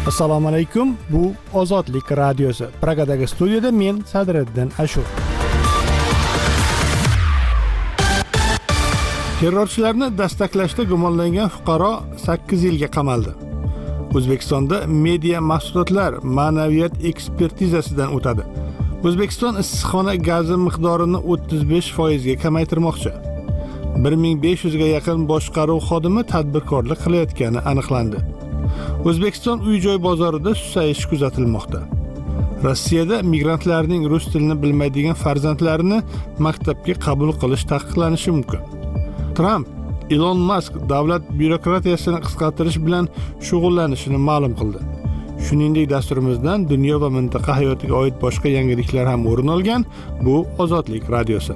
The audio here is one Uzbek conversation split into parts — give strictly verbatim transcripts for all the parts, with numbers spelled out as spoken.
Assalomu alaykum. Bu Ozodlik radiosi. Pragadagi studiyada men Sadriddin Ashur. Terrorchilarni dastaklashda gumonlangan fuqaro sakkiz yilga qamaldi. O'zbekistonda media mahsulotlar ma'naviyat ekspertizasidan o'tadi. O'zbekiston issiqxona gazi miqdorini o'ttiz besh foiz ga kamaytirmoqchi. bir ming besh yuz ga yaqin boshqaruv xodimi tadbirkorlik qilayotgani aniqlandi. O'zbekiston uy-joy bozorida susayish kuzatilmoqda. Rossiyada migrantlarning rus tilini bilmaydigan farzandlarini maktabga qabul qilish taqiqlanishi mumkin. Trump Elon Musk davlat byurokratiyasini qisqartirish bilan shug'ullanishini ma'lum qildi. Shuningdek, dasturimizdan dunyo va mintaqa hayotiga oid boshqa yangiliklar ham o'rin olgan. Bu Ozodlik radiosi.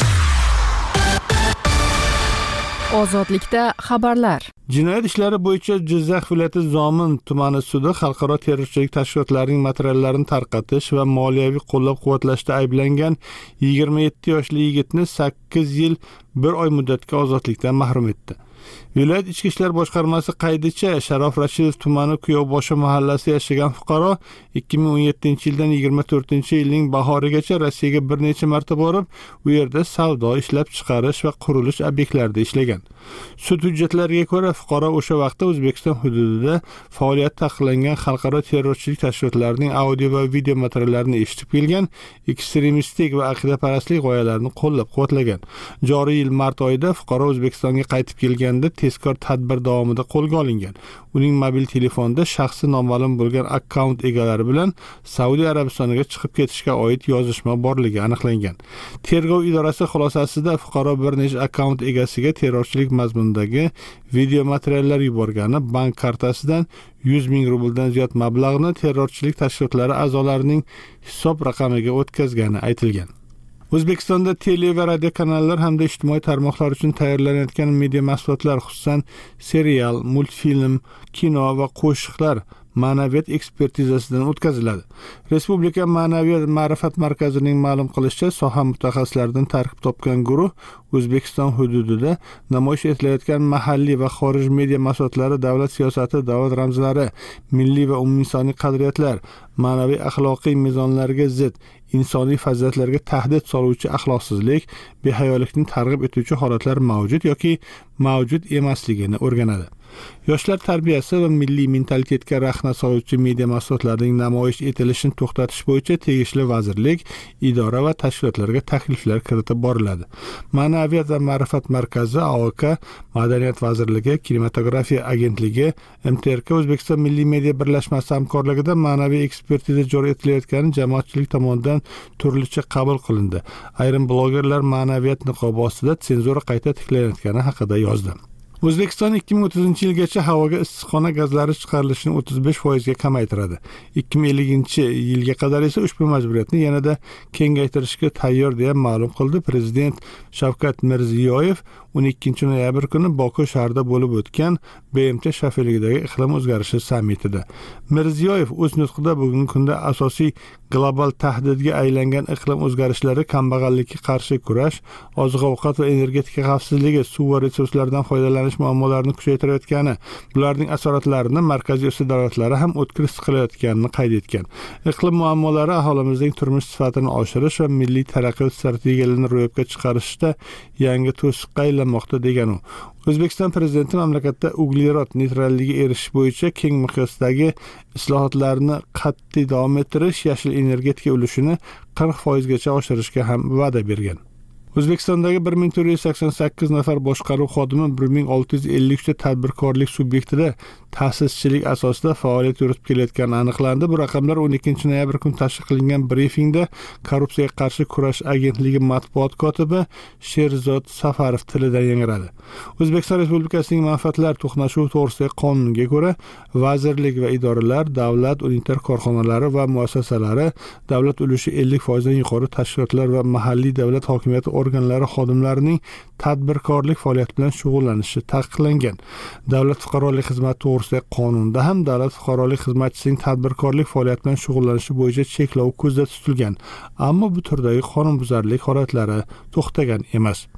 Ozodlikda xabarlar. Jinoyat ishlari bo'yicha Jizzax viloyati Zomin tumani sudi xalqaro terrorchilik tashkilotlarining materiallarini tarqatish va moliyaviy qo'llab-quvvatlashda ayblangan yigirma yetti yoshli yigitni sakkiz yil bir oy muddatga ozodlikdan mahrum etdi. Viloyat ichki ishlar boshqarmasi qaydicha Sharof Rashidov tumani Kuyovboshi mahallasida yashagan fuqaro ikki ming o'n yettinchi yildan yigirma to'rtinchi yilning bahorigacha Rossiyaga bir necha marta borib, u yerda savdo, ishlab chiqarish va qurilish obyektlarida ishlagan. Sud hujjatlariga ko'ra, fuqaro o'sha vaqtda O'zbekiston hududida faoliyat taqiqlangan xalqaro terrorchilik tashkilotlarining audio va video materiallarini eshitib kelgan, ekstremistik va aqidaparastlik g'oyalarini qo'llab-quvvatlagan. Joriy yil mart oyida fuqaro O'zbekistonga qaytib kelganda tezkor tadbir davomida qo'lga olingan. Uning mobil telefonda shaxsi noma'lum bo'lgan akkaunt egalari bilan Saudiya Arabistoniga chiqib ketishga oid yozishma borligi aniqlangan. Tergov idorasi xulosasida fuqaro bir necha akkaunt egasiga terrorchilik mazmunidagi video materiallar yuborgani, bank kartasidan yuz ming rubldan ziyod mablag'ni terrorchilik tashkilotlari a'zolarining hisob raqamiga o'tkazgani aytilgan. O'zbekistonda tele va radio kanallar hamda ijtimoiy tarmoqlar uchun tayyorlanayotgan media mahsulotlar, xususan serial, multfilm, kino va qo'shiqlar ma'naviyat ekspertizasidan o'tkaziladi. Respublika Ma'naviyat ma'rifat markazining ma'lum qilishicha, soha mutaxassislaridan tarkib topgan guruh O'zbekiston hududida namoyish etilayotgan mahalliy va xorij media mahsulotlari, davlat siyosati, davlat ramzlari, milliy va umuminsoniy qadriyatlar, ma'naviy axloqiy mezonlarga zid, insoniy fazilatlarga tahdid soluvchi axloqsizlik, behayolikni targ'ib etuvchi holatlar mavjud yoki mavjud emasligini o'rganadi. Yoshlar tarbiyasi va milliy mentalitetga rahna soluvchi media mahsulotlarining namoyish etilishini to'xtatish bo'yicha tegishli vazirlik, idora va tashkilotlarga takliflar kiritib boriladi. Ma'naviyat va ma'rifat markazi, A O K, Madaniyat vazirligi, Kinematografiya agentligi, M T R K O'zbekiston Milliy media birlashmasi hamkorligida ma'naviy ekspertiza joriy etilayotgani jamoatchilik tomonidan turlicha qabul qilindi. Ayrim blogerlar ma'naviyat niqobi ostida senzura qayta tiklanayotgani haqida yozdi. O'zbekiston ikki ming o'ttizinchi yilgacha havoga issiqxona gazlari chiqarilishini o'ttiz besh foiz ga kamaytiradi. ikki ming ellinchi yilga qadar esa ushbu majburiyatni yanada kengaytirishga tayyor deya ma'lum qildi Prezident Shavkat Mirziyoyev o'n ikkinchi noyabr kuni Boku shahrida bo'lib o'tgan B M T shafeligidagi iqlim o'zgarishi sammitida. Mirziyoyev o'z nutqida bugungi kunda asosiy global tahdidga aylangan iqlim o'zgarishlari, kambag'allikka qarshi kurash, oziq-ovqat va energetika xavfsizligi, suv va resurslaridan foydalanish muammolarini kuchaytirayotgani, bularning asoratlarini markaziy Osiyo davlatlari ham o'tkir his qilayotganini qayd etgan. Iqlim muammolari aholimizning turmush sifatini oshirish va milliy taraqqiyot strategiyalarini ro'yobga chiqarishda yangi to'siqqa aylanmoqda degan u. O'zbekiston prezidenti mamlakatda uglerod neytralligiga erishish bo'yicha keng miqyosdagi islohotlarni qat'iy davom ettirish, yashil energetika ulushini qirq foiz gacha oshirishga ham va'da bergan. O'zbekistondagi bir ming to'rt yuz sakson sakkiz nafar boshqaruv xodimi bir ming olti yuz ellik uch ta tadbirkorlik subyektida ta'sischilik asosida faoliyat yuritib kelayotgani aniqlandi. Bu raqamlar o'n ikkinchi noyabr kuni tashkil qilingan brifingda Korrupsiyaga qarshi kurash agentligi matbuot kotibi Sherzod Safarov tilidan yangradi. O'zbekiston Respublikasining manfaatlar to'qnashuvi to'g'risidagi qonunga ko'ra, vazirlik va idoralar, davlat unitar korxonalari va muassasalari, davlat ulushi ellik foiz dan yuqori tashkilotlar va mahalliy davlat hokimiyati organlari xodimlarining tadbirkorlik faoliyati bilan shug'ullanishi taqiqlangan. Davlat fuqarolik xizmati to'g'risidagi qonunda ham davlat fuqarolik xizmatchisining tadbirkorlik faoliyati bilan shug'ullanishi bo'yicha cheklov ko'zda tutilgan, ammo bu turdagi qonunbuzarlik holatlari to'xtagan emas.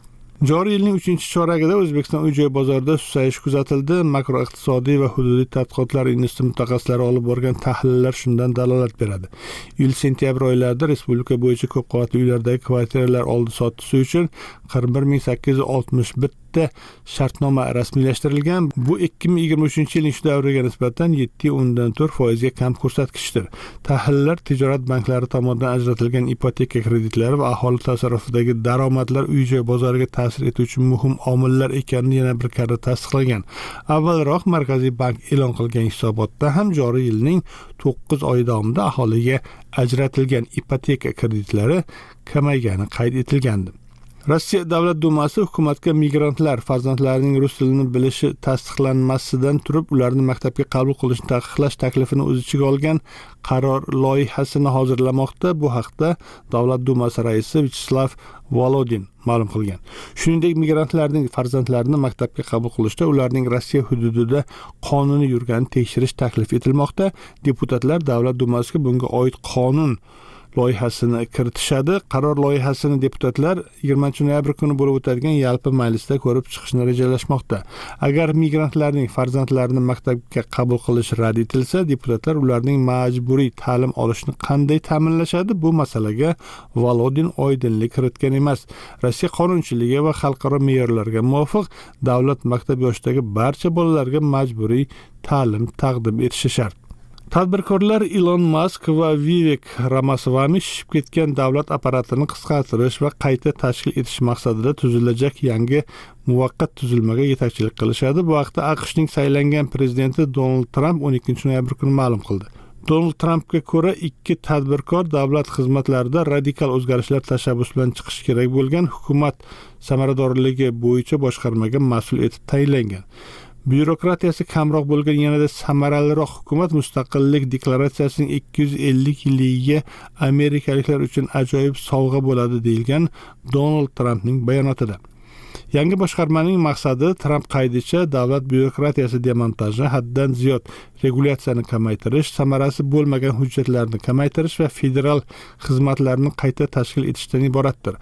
Joriy yilning uchinchi choragida O'zbekiston uy-joy bozorida susayish kuzatildi. Makroiqtisodiy va hududiy tadqiqotlar instituti mutaxassislari olib borgan tahlillar shundan dalolat beradi. Iyul-sentyabr oylarida respublika bo'yicha ko'p qavatli uylardagi kvartiralar oldi-sotdisi uchun qirq bir ming sakkiz yuz oltmish bir ta shartnoma rasmiylashtirilgan. Bu ikki ming yigirma uchinchi yilning shu davriga nisbatan yetti nuqta o'ndan to'rt foizga kam ko'rsatkichdir. Tahlillar tijorat banklari tomonidan ajratilgan ipoteka kreditlari va aholi tasarrufidagi daromadlar uy-joy bozoriga ta'sir etuvchi muhim omillar ekanini yana bir karra tasdiqlagan. Avvalroq Markaziy bank e'lon qilgan hisobotda ham joriy yilning to'qqiz oy davomida aholiga ajratilgan ipoteka kreditlari kamaygani qayd etilgandi. Rossiya Davlat Dumasi hukumatga migrantlar farzandlarining rus tilini bilishi tasdiqlanmasidan turib ularni maktabga qabul qilishni taqiqlash taklifini o'z ichiga olgan qaror loyihasini hozirlamoqda. Bu haqda Davlat Dumasi raisi Vyacheslav Volodin ma'lum qilgan. Shuningdek, migrantlarning farzandlarini maktabga qabul qilishda ularning Rossiya hududida qonuniy yurganini tekshirish taklif etilmoqda. Deputatlar Davlat Dumasiga bunga oid qonun loyihasini kiritishadi. Qaror loyihasini deputatlar yigirmanchi noyabr kuni bo'lib o'tadigan yalpi majlisda ko'rib chiqishni rejalashmoqda. Agar migrantlarning farzandlarini maktabga qabul qilish rad etilsa, deputatlar ularning majburiy ta'lim olishini qanday ta'minlashadi? Bu masalaga Volodin oydinlik kiritgan emas. Rossiya qonunchiligi va xalqaro me'yorlarga muvofiq davlat maktab yoshidagi barcha bolalarga majburiy ta'lim taqdim etishi shart. Tadbirkorlar Elon Musk va Vivek Ramaswamy shishib ketgan davlat apparatini qisqartirish va qayta tashkil etish maqsadida tuzilajak yangi muvaqqat tuzilmaga yetakchilik qilishadi. Bu haqda AQShning saylangan prezidenti Donald Trump o'n ikkinchi noyabr kuni ma'lum qildi. Donald Trumpga ko'ra ikki tadbirkor davlat xizmatlarida radikal o'zgarishlar tashabbusi bilan chiqish kerak bo'lgan hukumat samaradorligi bo'yicha boshqarmaga mas'ul etib tayinlangan. Byurokratiyasi kamroq bo'lgan yanada samaraliroq hukumat mustaqillik deklaratsiyasining ikki yuz ellik yilligiga amerikaliklar uchun ajoyib sovg'a bo'ladi deyilgan Donald Trumpning bayonotida. Yangi boshqarmaning maqsadi Trump qaydicha davlat byurokratiyasi demontaji, haddan ziyod regulyatsiyani kamaytirish, samarasi bo'lmagan hujjatlarni kamaytirish va federal xizmatlarni qayta tashkil etishdan iboratdir.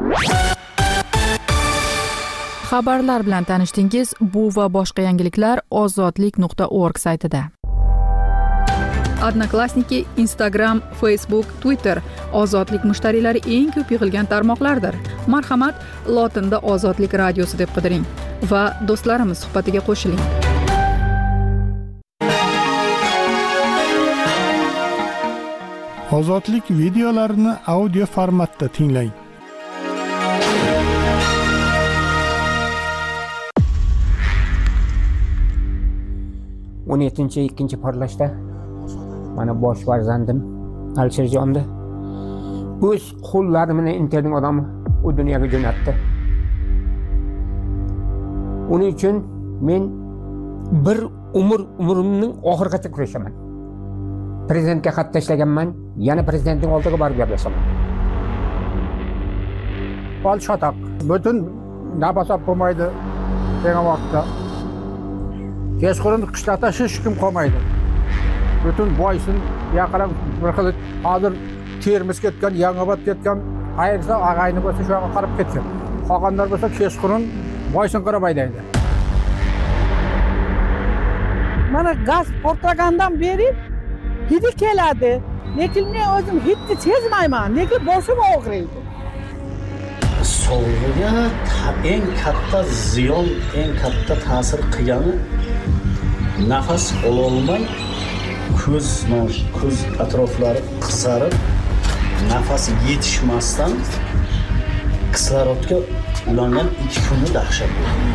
Xabarlar bilan tanishdingiz. Bu va boshqa yangiliklar ozodlik nuqta org saytida. Odnoklassniki, Instagram, Facebook, Twitter ozodlik mushtariylari eng ko'p yig'ilgan tarmoqlardir. Marhamat, lotinda Ozodlik radiosi deb qidiring va do'stlarimiz suhbatiga qo'shiling. Ozodlik videolarini audio formatda tinglang. o'n yettinchi ikkinchi porlashda mana bosh farzandim Alisherjonni o'z qo'llari bilan interning odami u dunyoga jo'natdi. Uning uchun men bir umr umrimning oxirigacha kurashaman. Prezidentga xat tashlaganman, yana prezidentning oldiga borib gaplashaman. Bol shotoq, butun nafas olib bo'lmaydi degan vaqtda kechqurun qishloqda hech kim qolmaydi. Butun boysin yaqinlar bir xil hozir Termiz ketgan, Yangiobod ketgan, qayersa ag'ayni bo'lsa shu yoqqa qarab ketgan. Qolganlar bo'lsa kechqurun boysin qarab haydaydi. Mana gaz portlagandan beri hidi keladi. Lekin men o'zim hidni sezmayman, lekin boshim og'riydi. Sog'lig'iga eng katta ziyon, eng katta ta'sir qilgani nafas ololmay, ko'z ko'z atroflari qizarib, nafas yetishmasdan kislorodga ulangan ikki kunni dahshat bo'ldi.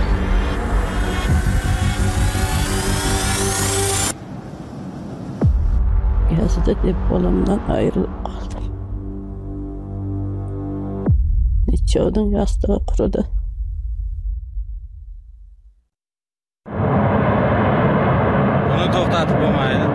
Yazida deb bolamdan ayrilib qoldim. Necha odam yostiq qurdi. Buni to'xtatib bo'lmaydi.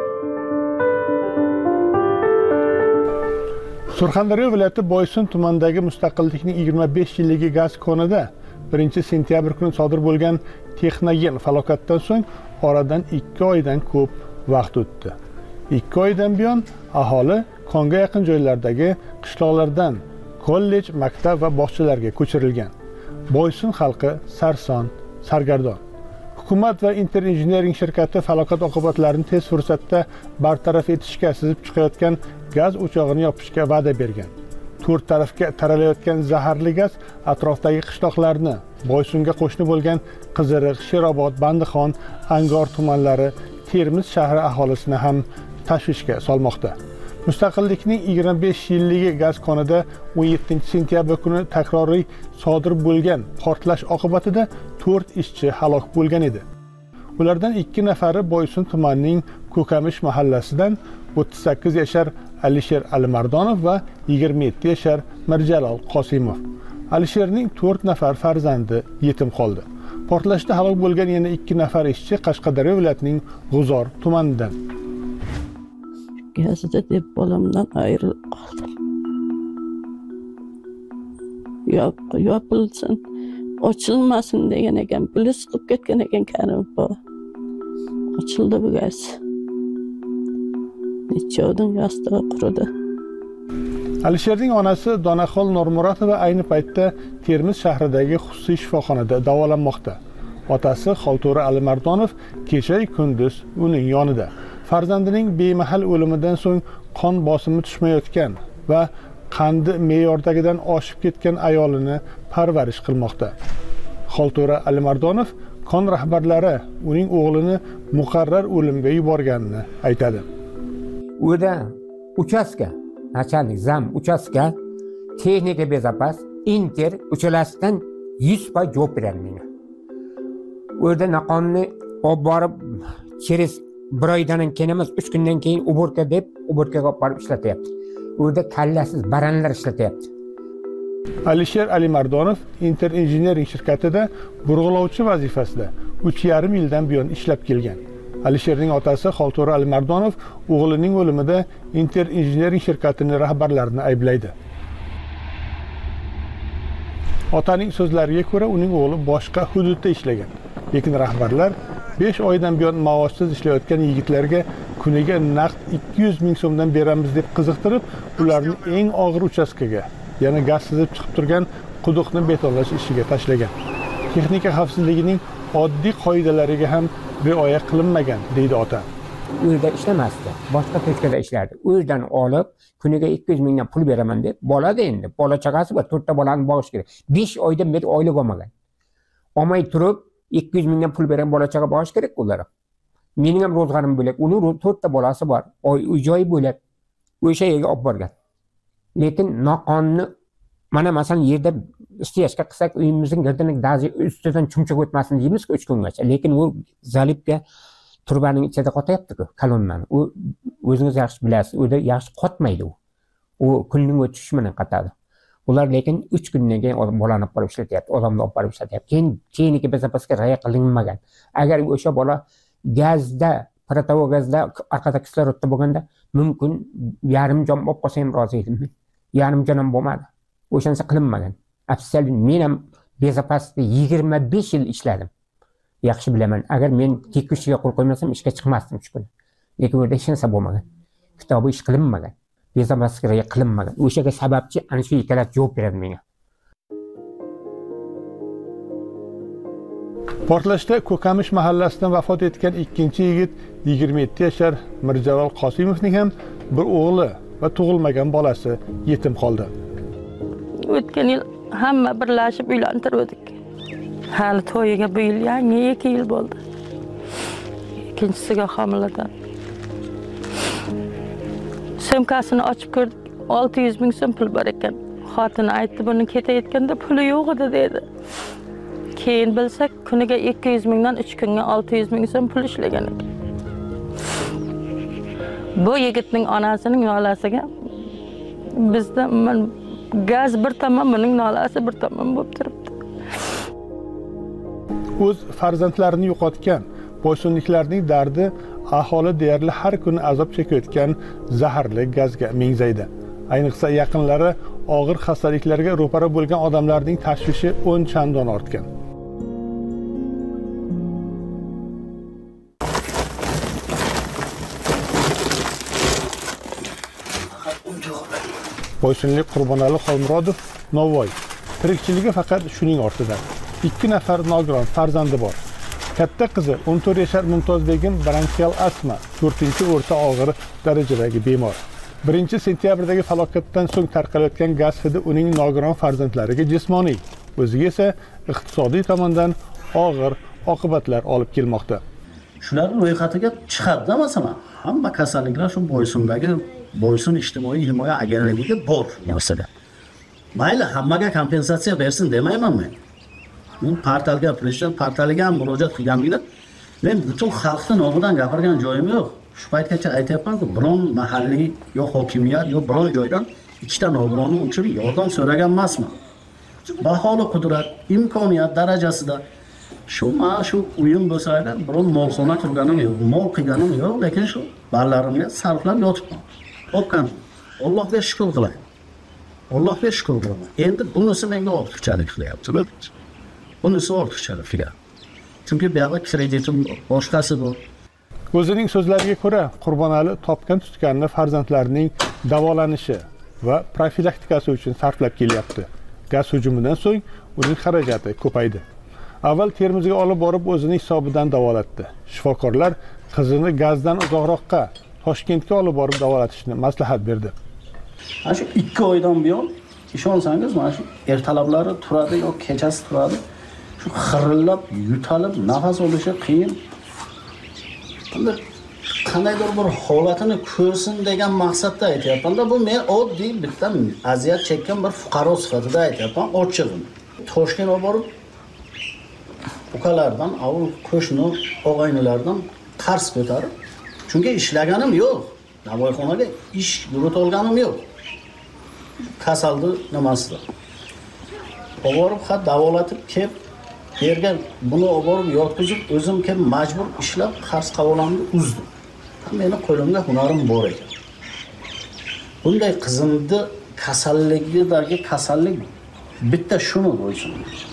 Surxondaryo viloyati Boysun tumanidagi Mustaqillikning yigirma besh yilligi gaz konida birinchi sentyabr kuni sodir bo'lgan texnogen falokatdan so'ng oradan ikki oydan ko'p vaqt o'tdi. ikki oydan buyon aholi konga yaqin joylardagi qishloqlardan kollej, maktab va bog'chalarga ko'chirilgan. Boysun xalqi sarson, sargardon. Hukumat va Interinjiniring shirkati falokat oqibatlarini tez fursatda bartaraf etishga sizib chiqayotgan gaz o'chog'ini yopishga va'da bergan. To'rt tarafga taralayotgan zaharli gaz atrofdagi qishloqlarni, Boysunga qo'shni bo'lgan Qiziriq, Sherobod, Bandixon, Angor tumanlari, Termiz shahri aholisini ham tashvishga solmoqda. Mustaqillikning yigirma besh yilligi gaz konida o'n yettinchi sentyabr kuni takroriy sodir bo'lgan portlash oqibatida to'rt ishchi halok bo'lgan edi. Ulardan ikki nafari Boysun tumanining Ko'kamish mahallasidan o'ttiz sakkiz yashar Alisher Alimardonov va yigirma yetti yashar Mirjalol Qosimov. Alisherning to'rt nafar farzandi yetim qoldi. Portlashda halok bo'lgan yana ikki nafar ishchi Qashqadaryo viloyatining G'uzor tumanidan. Gazda deb bolamdan ayrilib qoldim. Yop, yopilsin, ochilmasin degan ekan, bilis qilib ketgan ekan Karim baba. Ochildi bu gaz. Nechog'dan yastig'i quridi. Alisherning onasi Donaxol Nurmuratova ayni paytda Termiz shahridagi xususiy shifoxonada davolanmoqda. Otasi Xolto'ra Alimardonov kecha kunduz uning yonida. Farzandining bemahal o'limidan so'ng qon bosimi tushmayotgan va qandi me'yordagidan oshib ketgan ayolini parvarish qilmoqda. Xolto'ra Alimardonov kon rahbarlari uning o'g'lini muqarrar o'limga yuborganini aytadi. O'da uchastka, nachalnik zam uchastka, texnika bezapaz, Inter uchalasidan yuz foiz javob beradi menga. O'da naqonni olib borib, через bir oydan keyin emas, uch kundan keyin uborka deb uborkaga olib borib ishlatyapti. O'da kallasiz baranlar ishlatyapti. Alisher Alimardonov Interinjiniring shirkatida burg'ulovchi vazifasida uch yarim yildan buyon ishlab kelgan. Alisherning otasi Xolto'ra Alimardonov o'g'lining o'limida Interinjiniring shirkatining rahbarlarini ayblaydi. Otaning so'zlariga ko'ra, uning o'g'li boshqa hududda ishlagan. Lekin rahbarlar besh oydan buyon maoshsiz ishlayotgan yigitlarga kuniga naqd ikki yuz ming so'mdan beramiz deb qiziqtirib, ularni eng og'ir uchastkaga, yana gaz sizib chiqib turgan quduqni betonlash ishiga tashlagan. Texnika xavfsizligining oddiy qoidalariga ham rioya qilinmagan, deydi ota. Uyda ishlamasdi, boshqa to'shkada ishlardi. Uydan olib, kuniga ikki yuz mingdan pul beraman deb, bolada endi, bola chaqasi bor, to'rtta bolani boqish kerak. besh oydan beri oylik olmagan. Olmay turib, ikki yuz mingdan pul bergan bola chaqa boqish kerak ular. Mening ham ro'zg'arim bo'lak, uning to'rtta bolasi bor, uy-joy bo'lak. O'sha yerga olib borgan. Lekin noqonni mana masalan yerda istiyashga qilsak, uyimizning girdining dazi ustidan chumchuq o'tmasin deymiz-ku uch kungacha. Lekin u zalibga turbaning ichida qotyapti-ku, kolonnani. U o'zingiz yaxshi bilasiz, o'da yaxshi qotmaydi u. U kunning o'tishi bilan qatadi. Ular lekin uch kundan keyin bolani olib borib ishlatyapti, odamni olib borib ishlatyapti. Keyin keyingi bezapasga rioya qilinmagan. Agar o'sha bola gazda, protogazda orqada kislorodda bo'lganda, mumkin yarim jon olib qolsa ham rozi edim. Yarim jon ham bo'lmadi. O'shancha qilinmagan. Afsuski men ham bezapasda yigirma besh yil ishladim. Yaxshi bilaman. Agar men tekishiga qo'l qo'ymasam ishga chiqmasdim uch kun. Lekin o'rda hech narsa bo'lmagan. Kitobi ish qilinmagan. Bezapasga rioya qilinmagan. O'shaga sababchi ana shu ikkalasi javob beradi menga. Portlashda Ko'kamish mahallasidan vafot etgan ikkinchi yigit yigirma yetti yashar Mirjalol Qosimovning ham bir o'g'li va tug'ilmagan bolasi yetim qoldi. O'tgan yil hamma birlashib uylantirdik. Hali to'yiga bu yil yangi ikki yil bo'ldi. Ikkinchisiga homiladan. Sumkasini ochib ko'rdik. olti yuz ming so'm pul bor ekan. Xotini aytdi, buni ketayotganda puli yo'q edi dedi. Keyin bilsak, kuniga ikki yuz mingdan uch kunga olti yuz ming so'm pul ishlagan ekan. Bu yigitning onasining nolasiga bizda gaz bir tomon, buning nolasi bir tomon bo'lib turibdi. O'z farzandlarini yo'qotgan boysunliklarning dardi aholi deyarli har kuni azob chekayotgan zaharli gazga mengzaydi. Ayniqsa yaqinlari og'ir xastaliklarga ro'para bo'lgan odamlarning tashvishi o'n chandon ortgan. Boysunlik Qurbonali Xolmurodov Navoiy Tirikchiligi faqat shuning ortidan. Ikki nafar nogiron farzandi bor. Katta qizi o'n to'rt yashar Mumtozbegim bronxial astma, to'rtinchi o'rta og'ir darajadagi bemor. birinchi sentyabrdagi falokatdan so'ng tarqalayotgan gaz hidi uning nogiron farzandlariga jismoniy, o'ziga esa iqtisodiy tomondan og'ir oqibatlar olib kelmoqda. Shularning ro'yxatiga chiqadi, masalan, hamma kasalliklar shu Boysundagi Boysun ijtimoiy himoya agentligi bor narsada. Mayli, hammaga kompensatsiya bersin demayman men. Men portalga, prezident portaliga ham murojaat qilganimda, men butun xalqni nomidan gapirgan joyim yo'q. Shu paytgacha aytayapman-ku, biron mahalliy yo hokimiyat yo biron joydan ikkita nogironni uchun yordam so'ragan emasman. Baholi qudrat, imkoniyat darajasida shu mana shu uyim bo'lsa, biron molxona qurganim yo'q, mol qilganim yo'q, lekin shu ballarimga sarflab yotibman. O'pkan. Allohga shukr qilaman. Allohga shukr qilaman. Endi bunisi menga ortiqchalik qilyapti. Bunisi ortiqchalik qilyapti. Chunki bu yerda kreditim boshqasi bor. O'zining so'zlariga ko'ra, Qurbonali topgan tutganini farzandlarining davolanishi va profilaktikasi uchun sarflab kelyapti. Gaz hujumidan so'ng uning xarajati ko'paydi. Avval Termizga olib borib o'zining hisobidan davolatdi. Shifokorlar qizini gazdan uzoqroqqa, Toshkentga olib borib davolatishni maslahat berdi. Mana shu ikki oydan buyon ishonsangiz, mana shu ertalablari turadi yoki kechasi turadi. Shu xirillab, yutalib, nafas olishi qiyin. Qandaydir bir holatini ko'rsin degan maqsadda aytyapman-da, bu men oddiy bitta aziyat chekkan bir fuqaro sifatida aytyapman, ochiqim. Toshkentga olib borib ukalardan, avul qo'shni og'aynilardan qarz ko'tarib, chunki ishlaganim yo'q. Navoiyxonaga ish yuritib olganim yo'q. Kasaldi nimasida. Olib borib xat davolatib kelib bergan, buni olib borib yotqizib, o'zim kelib majbur ishlab qarz qavolamni uzdim. Meni qo'limda hunarim bor ekan. Bunday qizimni kasalligidagi kasallik bitta shuni bo'lsin.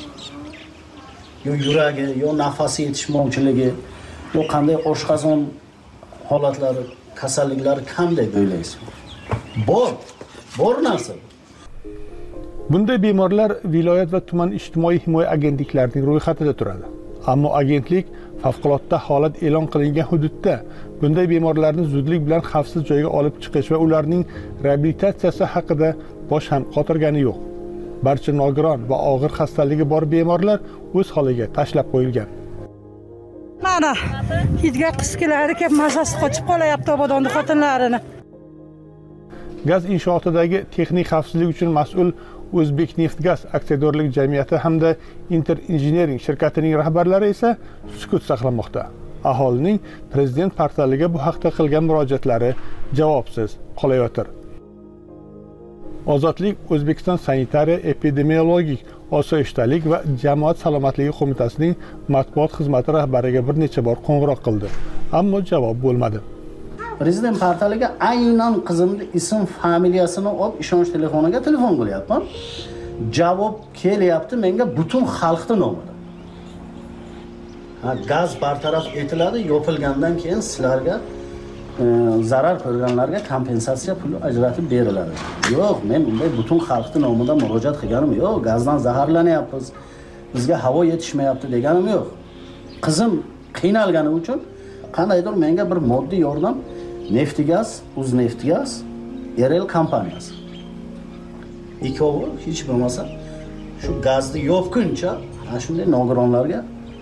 Yo yuragi, yo nafasi yetishmovchiligi, yo qanday oshqozon holatlari, kasalliklari qanday o'ylaysiz? Bor, bor narsa. Bunday bemorlar viloyat va tuman ijtimoiy himoya agentliklarining ro'yxatida turadi. Ammo agentlik favqulodda holat e'lon qilingan hududda bunday bemorlarni zudlik bilan xavfsiz joyga olib chiqish va ularning reabilitatsiyasi haqida bosh ham qotirgani yo'q. Barcha nogiron va og'ir xastaligi bor bemorlar o'z holiga tashlab qo'yilgan. Mana hidga qisqilari kelib mazasi qochib qolyapti obodonni xotinlarini. Gaz inshootidagi texnik xavfsizlik uchun mas'ul O'zbekneftgaz aksiyadorlik jamiyati hamda Inter Engineering shirkatining rahbarlari esa sukut saqlamoqda. Aholining prezident portaliga bu haqda qilgan murojaatlari javobsiz qolayotir. Ozodlik O'zbekiston sanitariya epidemiologik osoyishtalik va jamoat salomatligi qo'mitasining matbuot xizmati rahbariga bir necha bor qo'ng'iroq qildi, ammo javob bo'lmadi. Prezident portaliga aynan qizimning ism, familiyasini olib ishonch telefoniga telefon qilyapman. Javob kelyapti menga butun xalqning nomidan. Ha, gaz bartaraf etiladi, yopilgandan keyin sizlarga e, zarar ko'rganlarga kompensatsiya puli ajratib beriladi. Yo'q, men bunday butun xalqning nomidan murojaat qilganim yo'q. Gazdan zaharlanyapmiz, bizga havo yetishmayapti deganim yo'q. Qizim qiynalgani uchun qandaydir menga bir moddiy yordam Neftigaz, Uzneftigaz, R L kompaniyasi. Ikkovi hech bo'lmasa shu gazni yopguncha ana shunday nogironlarga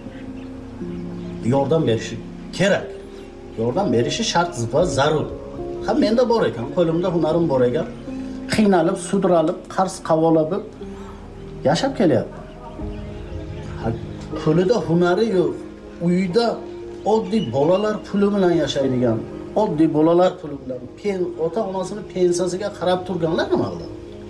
yordam berishi kerak. Yordam berishi shart va zarur. Ha, menda bor ekan, qo'limda hunarim bor ekan. Qiynalib, sudralib, qarz qavolab yashab kelyapman. Ha, qo'lida hunari yo'q, uyda oddiy bolalar puli bilan yashaydigan, oddiy bolalar puli bilan pen ota-onasining pensiyasiga qarab turganlar nima qiladi?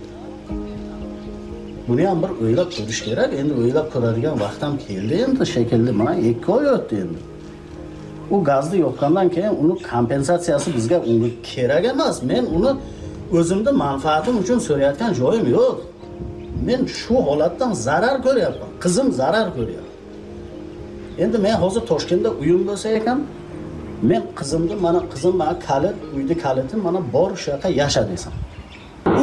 Buni ham bir o'ylab ko'rish kerak. Endi o'ylab ko'radigan vaqt ham keldi endi shekilli. Mana ikki oy o'tdi endi. U gazni yoqqandan keyin uni kompensatsiyasi bizga unga kerak emas. Men uni o'zimning manfaatim uchun so'rayotgan joyim yo'q. Men shu holatdan zarar ko'ryapman. Qizim zarar ko'ryapti. Endi men hozir Toshkentda uyim bo'lsa ekan, men qizimni, mana qizim mana kalit, uyda kalitim mana bor shu yerda yasha desam. U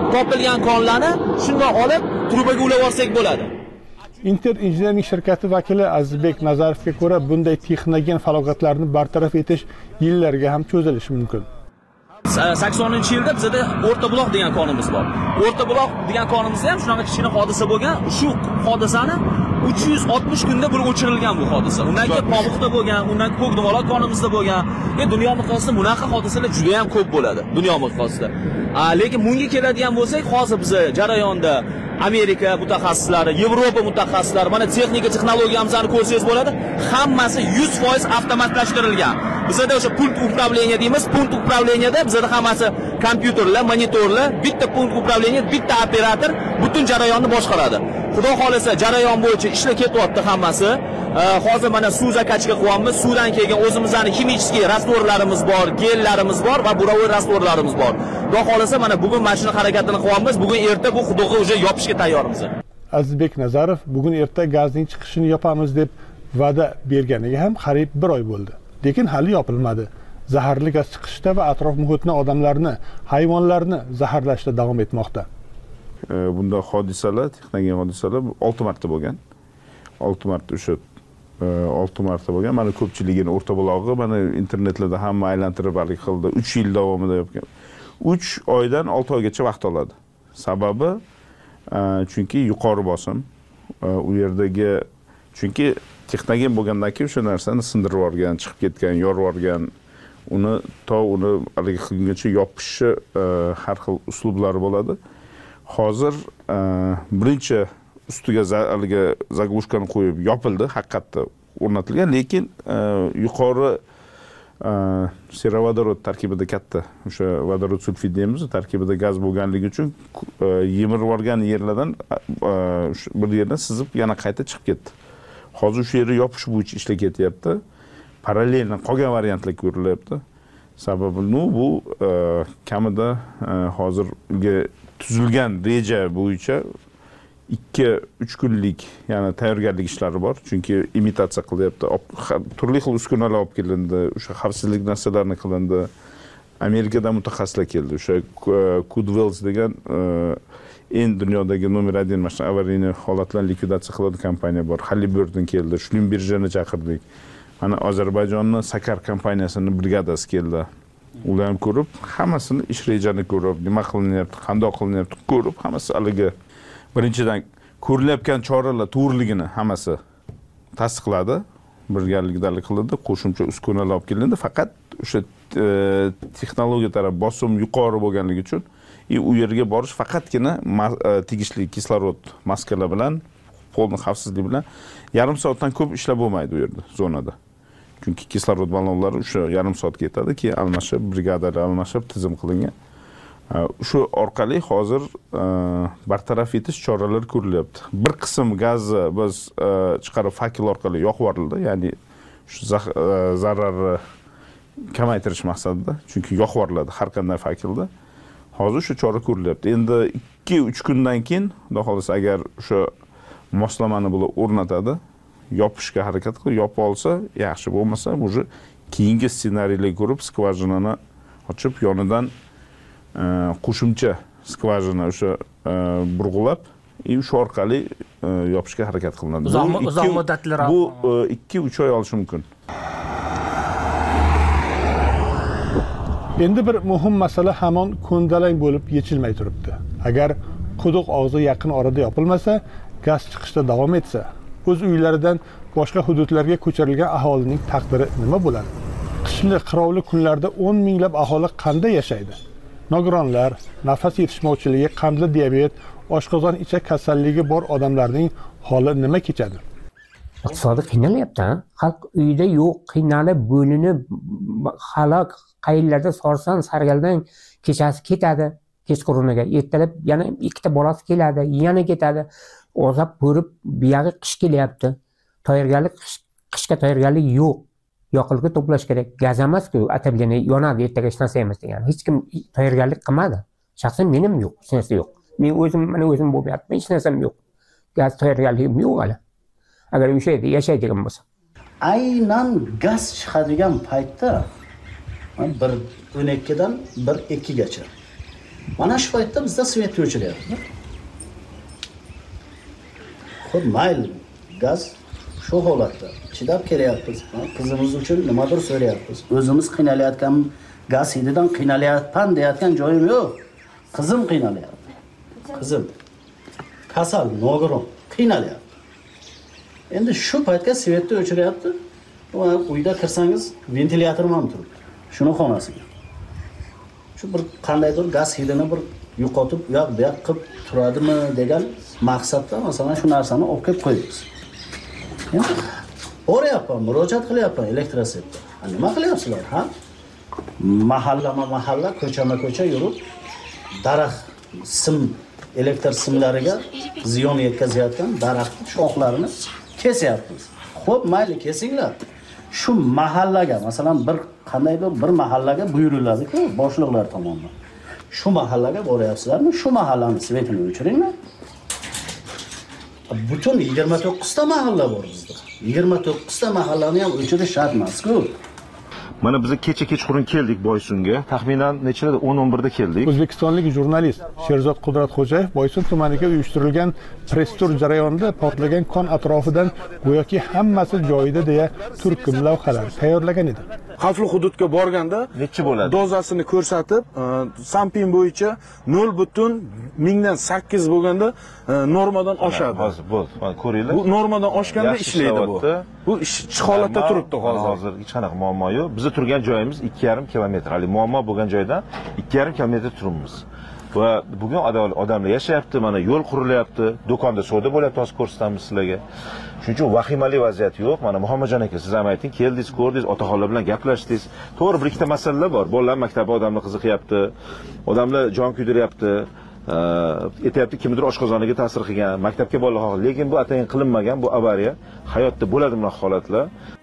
topilgan qonlarni shundoq olib trubaga ulab olsak bo'ladi. Inter injiniring shirkati vakili Azizbek Nazarovga ko'ra, bunday texnogen falokatlarni bartaraf etish yillarga ham cho'zilishi mumkin. saksoninchi yilda bizda O'rta buloq degan konimiz bor. O'rta buloq degan konimizda ham shunaqa kichkina hodisa bo'lgan. Shu hodisani uch yuz oltmish kunda bo'lib o'chirilgan bu hodisa. Undan keyin Pomuxda bo'lgan, undan ko'k dumaloq konimizda bo'lgan. E dunyo miqyosida bunaqa hodisalar juda ham ko'p bo'ladi dunyo miqyosida. Lekin bunga keladigan bo'lsak, hozir biz jarayonda Amerika mutaxassislari, Yevropa mutaxassislari, mana texnika texnologiyamizni ko'rsangiz bo'ladi, hammasi yuz foiz avtomatlashtirilgan. Bizda o'sha punkt upravleniya deymiz, punkt upravleniyada bizda hammasi kompyuterlar, monitorlar, bitta punkt upravleniya, bitta operator butun jarayonni boshqaradi. Xudo xolasa jarayon bo'yicha ishlar ketyapti hammasi. Hozir mana suv zakachga qilyapmiz. Suvdan kelgan o'zimizning ximik rastvorlarimiz bor, gellarimiz bor va burovoy rastvorlarimiz bor. Xudo xolasa mana bugun mashina harakatini qilyapmiz. Bugun erta bu xudoga уже yopishga tayyormiz. Azizbek Nazarov bugun erta gazning chiqishini yopamiz deb va'da berganiga ham qariyb bir oy bo'ldi. Lekin hali yopilmadi. Zaharli gaz chiqishda va atrof muhitni, odamlarni, hayvonlarni zaharlashda davom etmoqda. Bunda hodisalar, texnogen hodisalar olti marta bo'lgan. olti marta o'sha olti marta bo'lgan. Mana ko'pchiligini O'rta bulog'i, mana internetlarda hamma aylantirib alik qildi. uch yil davomida yopgan. uch oydan olti oygacha vaqt oladi. Sababi chunki yuqori bosim, u yerdagi chunki texnogen bo'lgandan keyin o'sha narsani sindirib yuborgan, chiqib ketgan, yorib yuborgan, uni to uni alik qilguncha yopishi har xil uslublari bo'ladi. Hozir birinchi ustiga haligi zaglushkani qo'yib yopildi, haqiqatda o'rnatilgan, lekin yuqori serovodorod tarkibida katta o'sha vodorod sulfid deymiz, tarkibida gaz bo'lganligi uchun yemirib yuborgan yerlardan bir yerdan sizib yana qayta chiqib ketdi. Hozir shu yerni yopish bo'yicha ishlar ketyapti. Parallelni qolgan variantlar ko'rilyapti. Sababi nu bu kamida hozirgi tuzilgan reja bo'yicha ikki uch kunlik, ya'ni tayyorgarlik ishlari bor. Chunki imitatsiya qilyapti. Turli xil uskunalar olib kelindi, o'sha xavfsizlik narsalarni qilindi. Amerikadan mutaxassislar keldi. O'sha Cudwells degan eng dunyodagi nomer один mashina avariyni holatlarni likvidatsiya qiladigan kompaniya bor. Halliburton keldi, Schlumbergerni chaqirdik. Mana Ozarbayjonning Sakar kompaniyasining brigadasi keldi. Ular ham ko'rib, hammasini ish rejasini ko'rib, nima qilinyapti, qanday qilinyapti ko'rib, hammasi aliga birinchidan ko'rilayotgan choralar to'g'riligini hammasi tasdiqladi, birgalikdalik qilindi, qo'shimcha uskunalar olib kelindi. Faqat o'sha texnologiya taraf bosim yuqori bo'lganligi uchun u yerga borish faqatgina tegishli kislorod maskalar bilan, polni xavfsizlik bilan yarim soatdan ko'p ishlab bo'lmaydi u yerda, zonada. Chunki kislorod ballonlari o'sha yarim soatga yetadi, keyin almashib, brigadalar almashib tizim qilingan. Shu orqali hozir bartaraf etish choralari ko'rilyapti. Bir qism gazni biz chiqarib fakel orqali yoqib yuborildi, ya'ni shu zararni kamaytirish maqsadida, chunki yoqib yuboriladi har qanday fakelda. Hozir shu chora ko'rilyapti. Endi ikki uch kundan keyin, xudo xolasa agar o'sha moslamani bular o'rnatadi, yopishga harakat qilib, yopib olsa, yaxshi, bo'lmasa, уже keyingi ssenariylarni ko'rib, skvajinani ochib, yonidan qo'shimcha skvajina o'sha burg'ulab, shu orqali yopishga harakat qilinadi. Uzoq muddatliroq. Bu ikki uch oy olishi mumkin. Endi bir muhim masala hamon ko'ndalang bo'lib yechilmay turibdi. Agar quduq og'zi yaqin orada yopilmasa, gaz chiqishda davom etsa, o'z uylaridan boshqa hududlarga ko'chirilgan aholining taqdiri nima bo'ladi? Qishli qirovli kunlarda o'n minglab aholi qanday yashaydi? Nogironlar, nafas yetishmovchiligi, qandli diabet, oshqozon ichak kasalligi bor odamlarning holi nima kechadi? Iqtisodiy qiynalyapti. Xalq uyida yo'q, qiynalib, bo'linib, halok, qayerlarda sorsan, sargaldan kechasi ketadi, kechquruniga, ertalab yana ikkita bolasi keladi, yana ketadi. Ozab ko'rib, buyog'i qish kelyapti. Tayyorgarlik, qishga tayyorgarlik yo'q. Yoqilg'i to'plash kerak. Gaz emas-ku, atableniya yonadi, ertaga hech narsa emas degan. Hech kim tayyorgarlik qilmadi. Shaxsan menim yo'q, hech narsa yo'q. Men o'zim, mana o'zim bo'lyapman, hech narsam yo'q. Gaz tayyorgarligim yo'q hali. Agar o'sha yerda yashaydigan bo'lsa. Aynan gaz chiqadigan paytda bir o'n ikkidan bir ikkigacha Mana shu paytda bizda svetni o'chiryapti. Xo'p, mayli, gaz shu holatda chidab kelyapmiz. Qizimiz uchun nimadir so'rayapmiz. O'zimiz qiynalayotgan gaz hididan qiynalayapman deyotgan joyim yo'q. Qizim qiynalayapti. Qizim kasal, nogiron, qiynalayapti. Endi shu paytga svetni o'chiryapti. Uyda kirsangiz ventilyator ham turibdi. Shuni xonasiga. Shu bir qandaydir gaz hidini bir yo'qotib, yo'q, bu yoq qilib turadimi degan maqsadda masalan shu narsani olib kelib qo'yamiz. Endi boryapman, murojaat qilyapman elektrosetga. Nima qilyapsizlar, ha? Mahallama mahalla, ko'chama ko'cha yurib, daraxt sim elektr simlariga ziyon yetkazayotgan daraxt shoxlarini kesyapmiz. Xo'p, mayli kesinglar. Shu mahallaga, masalan, bir qandaydir bir mahallaga buyuriladi-ku boshliqlar tomonidan. Shu mahallaga boryapsizlarmi? Shu mahallani svetini o'chiringlar. Butun yigirma to'qqiz ta mahalla bor bizda. yigirma to'qqiz ta mahallani ham o'chirish shart emas-ku. Mana biz kecha kechqurun keldik Boysunga. Taxminan nechada o'n o'n birda keldik. O'zbekistonlik jurnalist Sherzod Qudratxo'jayev Boysun tumaniga uyushtirilgan press tur jarayonida portlagan kon atrofidan go'yoki hammasi joyida deya turkum lavhalar tayyorlagan edi. Xavfli hududga borganda necha bo'ladi? Dozasini ko'rsatib, Sampin bo'yicha nol butun mingdan sakkiz bo'lganda normadan oshadi. Hozir bo'ldi. Mana ko'ringlar. Bu normadan oshganda ishlaydi bu. Bu ish holatda turibdi hozir. Hozir hech qanaqa muammo yo'q. Biz turgan joyimiz ikki yarim kilometr. Hali muammo bo'lgan joydan ikki yarim kilometr turibmiz. Va bugun odamlar yashayapti, mana yo'l qurilyapti, do'konda savdo bo'lyapti, hozir ko'rsatamiz sizlarga. Shuning uchun vahimali vaziyat yo'q. Mana Muhammadjon aka, siz ham ayting, keldingiz, ko'rdingiz, otaxonlar bilan gaplashdingiz. To'g'ri, bir ikkita masalalar bor. Bolalar maktabga odamlar qiziqyapti, odamlar jon kuydiryapti. Aytyapti, kimdir oshqozoniga ta'sir qilgan, maktabga bolalar, lekin bu atayin qilinmagan, bu avariya. Hayotda bo'ladi bunaqa holatlar.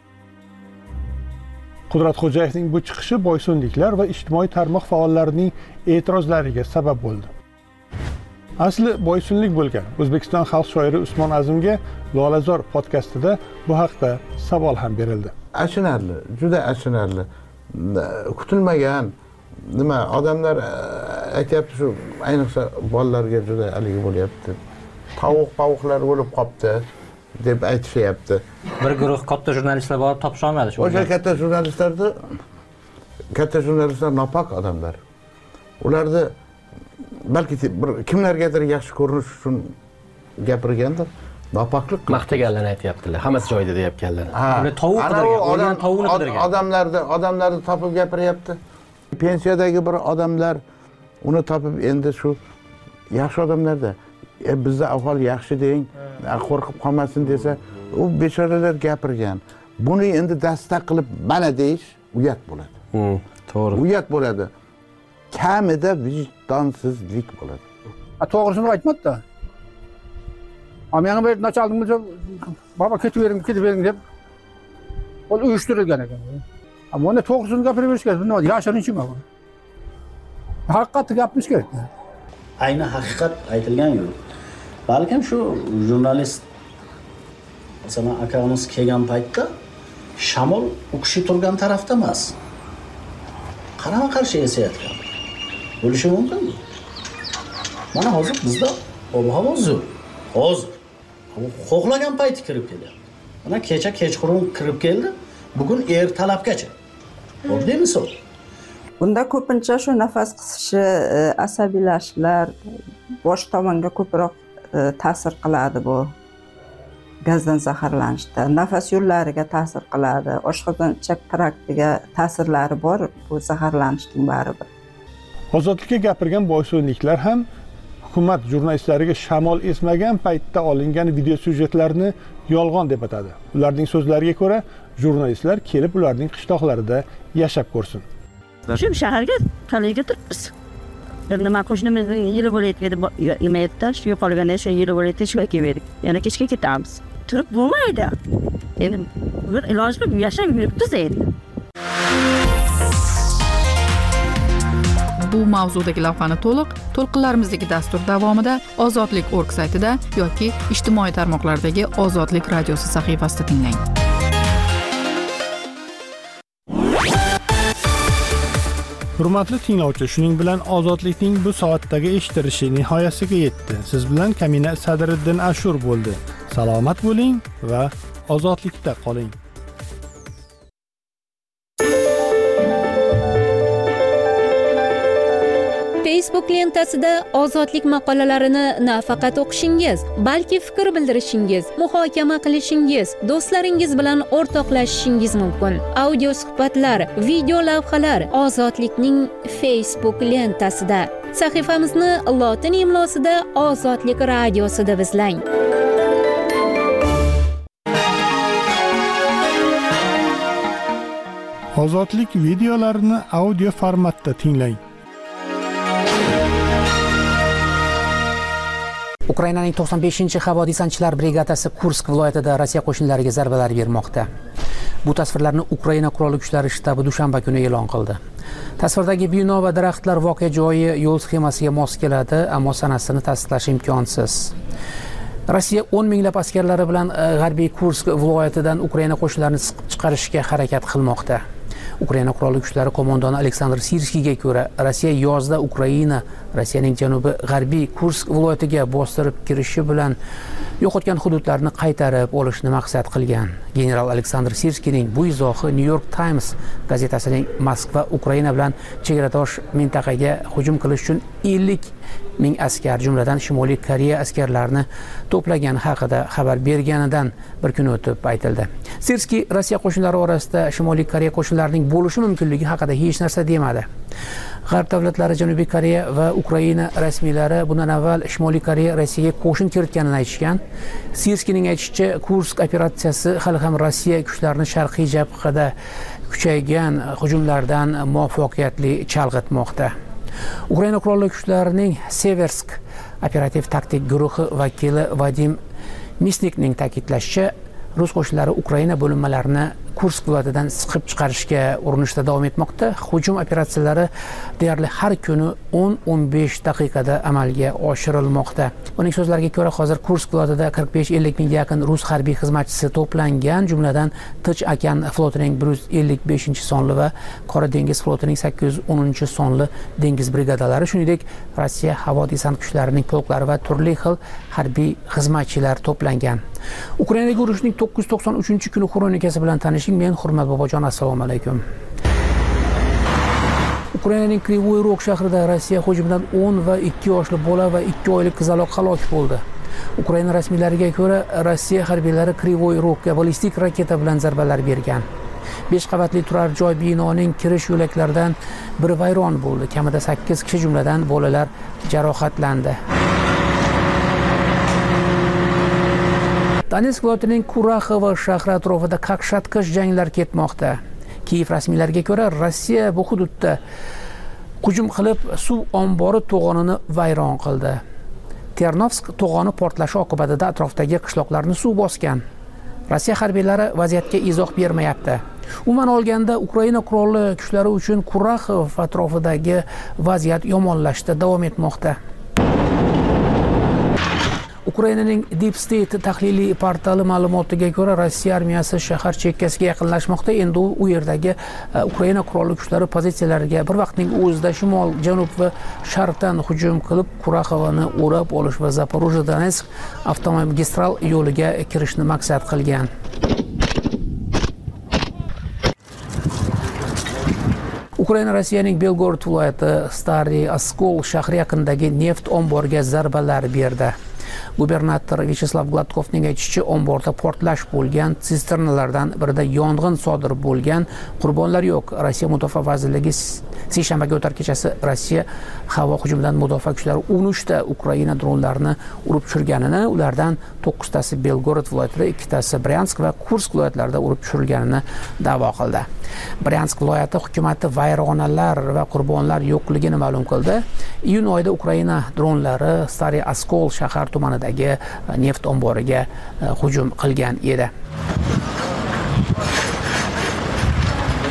Qudratxo'jayevning bu chiqishi boysunliklar va ijtimoiy tarmoq faollarining e'tirozlariga sabab bo'ldi. Asli boysunlik bo'lgan O'zbekiston xalq shoiri Usmon Azimga Lolazor podkastida bu haqda savol ham berildi. Achinarli, juda achinarli. Kutilmagan nima odamlar aytyapti, shu ayniqsa bolalarga juda aligi bo'lyapti. Tovuq, tovuqlar o'lib qopti deb aytishyapti. Bir guruh katta jurnalistlar borib topish olmadi shu. O'sha katta jurnalistlarni katta jurnalistlar nopok odamlar. Ularni balki bir kimlargadir yaxshi ko'rinish uchun gapirgandir. Nopoklik maqtaganlarni aytyaptilar. Hammasi joyida deyapganlar. Uni tovuq qidirgan, o'lgan tovuqni qidirgan. Odamlarni, odamlarni topib gapiryapti. Pensiyadagi bir odamlar uni topib endi shu yaxshi odamlarda E, bizda ahvol yaxshi deng, qo'rqib qolmasin desa, u bechoralar gapirgan. Buni endi dastak qilib mana deyish uyat bo'ladi. Hmm, to'g'ri. Uyat bo'ladi. Kamida vijdonsizlik bo'ladi. A to'g'risini aytmadi-da. Amyani bir nachaldim deb, baba ketib bering, ketib bering deb ol uyushtirilgan ekan. Ammo unda to'g'risini gapirib berishga, buni yashirinchimi bu? Haqiqatni gapirish kerak. Ayni haqiqat aytilgan yo'q. Balkim shu jurnalist masalan akamiz kelgan paytda shamol u kishi turgan tarafda emas. Qarama qarshi esayotgan. Bo'lishi mumkin. Mana hozir bizda ob-havo zo'r. Hozir xohlagan payti kirib kelyapti. Mana kecha kechqurun kirib keldi. Bugun ertalabgacha. Oddiy misol. Bunda ko'pincha shu nafas qisishi, asabiylashlar bosh tomonga ko'proq ta'sir qiladi bu gazdan zaharlanishda. Nafas yo'llariga ta'sir qiladi, oshqozon ichak traktiga ta'sirlari bor bu zaharlanishning baribir. Ozodlikka gapirgan boysunliklar ham hukumat jurnalistlariga shamol esmagan paytda olingan video syujetlarni yolg'on deb atadi. Ularning so'zlariga ko'ra, jurnalistlar kelib ularning qishloqlarida yashab ko'rsin. Shu shaharga talaga turibmiz. Nima qo'shnimizning yili bo'layotgan yemayapti, shu yo'qolganda shu yili bo'layotdi, shu keldik. Yana kechga ketamiz. Turib bo'lmaydi. Endi bir iloj qilib yashab yuribmiz endi. Bu mavzudagi lavhani to'liq to'lqinlarimizdagi dastur davomida Ozodlik org saytida yoki ijtimoiy tarmoqlardagi Ozodlik radiosi sahifasida tinglang. Hurmatli tinglovchi, shuning bilan ozodlikning bu soatdagi eshittirishi nihoyasiga yetdi. Siz bilan Kamina Sadriddin Ashur bo'ldi. Salomat bo'ling va ozodlikda qoling. Facebook lentasida ozodlik maqolalarini nafaqat o'qishingiz, balki fikr bildirishingiz, muhokama qilishingiz, do'stlaringiz bilan o'rtoqlashishingiz mumkin. Audio suhbatlar, video lavhalar ozodlikning Facebook lentasida. Sahifamizni lotin imlosida Ozodlik radiosida izlang. Ozodlik videolarini audio formatda tinglang. Ukrainaning to'qson beshinchi havo desantchilar brigadasi Kursk viloyatida Rossiya qo'shinlariga zarbalar bermoqda. Bu tasvirlarni Ukraina qurolli kuchlari shtabi dushanba kuni e'lon qildi. Tasvirdagi bino va daraxtlar voqea joyi yo'l sxemasiga mos keladi, ammo sanasini tasdiqlash imkonsiz. Rossiya o'n minglab askarlari bilan g'arbiy Kursk viloyatidan Ukraina qo'shinlarini siqib chiqarishga harakat qilmoqda. Ukraina qurolli kuchlari qo'mondoni Aleksandr Sirskiyga ko'ra, Rossiya yozda Ukraina Rossiyaning janubi g'arbiy Kursk viloyatiga bostirib kirishi bilan yo'qotgan hududlarni qaytarib olishni maqsad qilgan. General Aleksandr Sirskiyning bu izohi New York Times gazetasining Moskva Ukraina bilan chegaradosh mintaqaga hujum qilish uchun ellik ming askar, jumladan Shimoliy Koreya askarlarini to'plagani haqida xabar berganidan bir kun o'tib aytildi. Sirskiy Rossiya qo'shinlari orasida Shimoliy Koreya qo'shinlarining bo'lishi mumkinligi haqida hech narsa demadi. G'arb davlatlari Janubiy Koreya va Ukraina rasmiylari bundan avval Shimoliy Koreya Rossiyaga qo'shin kiritganini aytishgan. Sirskiyning aytishicha, Kursk operatsiyasi hali ham Rossiya kuchlarini sharqiy jabhada kuchaygan hujumlardan muvaffaqiyatli chalg'itmoqda. Ukraina qurolli kuchlarining Seversk operativ taktik guruhi vakili Vadim Misnikning ta'kidlashicha, rus qo'shinlari Ukraina bo'linmalarini Kursk viloyatidan siqib chiqarishga urinishda davom etmoqda. Hujum operatsiyalari deyarli har kuni o'n o'n besh daqiqada amalga oshirilmoqda. Uning so'zlariga ko'ra, hozir Kursk viloyatida qirq besh ellik mingga yaqin rus harbiy xizmatchisi to'plangan, jumladan Tinch okean flotining bir yuz ellik beshinchi sonli va Qora dengiz flotining sakkiz yuz o'ninchi sonli dengiz brigadalari, shuningdek Rossiya havo desant kuchlarining polklari va turli xil harbiy xizmatchilar to'plangan. Ukrainaga urushning to'qqiz yuz to'qson uchinchi kuni xronikasi bilan tanishing. Men Hurmat Bobojon, assalomu alaykum. Ukrainaning Krivoy Rog shahrida Rossiya hujumidan o'n va ikki yoshli bola va ikki oylik qizaloq halok bo'ldi. Ukraina rasmiylariga ko'ra, Rossiya harbiylari Krivoy Rogga ballistik raketa bilan zarbalar bergan. besh qavatli turar joy binoning kirish yo'laklaridan biri vayron bo'ldi. Kamida sakkiz kishi, jumladan bolalar jarohatlandi. Donetsk viloyatining Kuraxovo shahri atrofida qaqshatqich janglar ketmoqda. Kiyev rasmiylariga ko'ra, Rossiya bu hududda hujum qilib suv ombori to'g'onini vayron qildi. Ternovsk to'g'oni portlashi oqibatida atrofdagi qishloqlarni suv bosgan. Rossiya harbiylari vaziyatga izoh bermayapti. Umuman olganda, Ukraina qurolli kuchlari uchun Kuraxov atrofidagi vaziyat yomonlashda davom etmoqda. Ukrainaning Deep State tahliliy portali ma'lumotiga ko'ra, Rossiya armiyasi shahar chekkasiga yaqinlashmoqda. Endi u yerdagi Ukraina qurolli kuchlari pozitsiyalariga bir vaqtning o'zida shimol, janub va sharqdan hujum qilib, Kuraxovni o'rab olish va Zaporojye-Donetsk avtomagistral yo'liga kirishni maqsad qilgan. Ukraina Rossiyaning Belgorod viloyati Stariy Oskol shahri yaqinidagi neft omboriga zarbalar berdi. Gubernator Vyacheslav Gladkovning aytishicha, omborda portlash bo'lgan, sisternalardan birida yong'in sodir bo'lgan, qurbonlar yo'q. Rossiya Mudofaa vazirligi seshanbaga o'tar kechasi Rossiya havo hujumidan mudofaa kuchlari o'n uchta Ukraina dronlarini urib tushirganini, ulardan to'qqiztasi Belgorod viloyatida, ikkitasi Bryansk va Kursk viloyatlarida urib tushirilganini da'vo qildi. Bryansk viloyati hukumati vayronalar va qurbonlar yo'qligini ma'lum qildi. Iyun oyida Ukraina dronlari Stariy Oskol shahar tumanidagi neft omboriga hujum qilgan edi.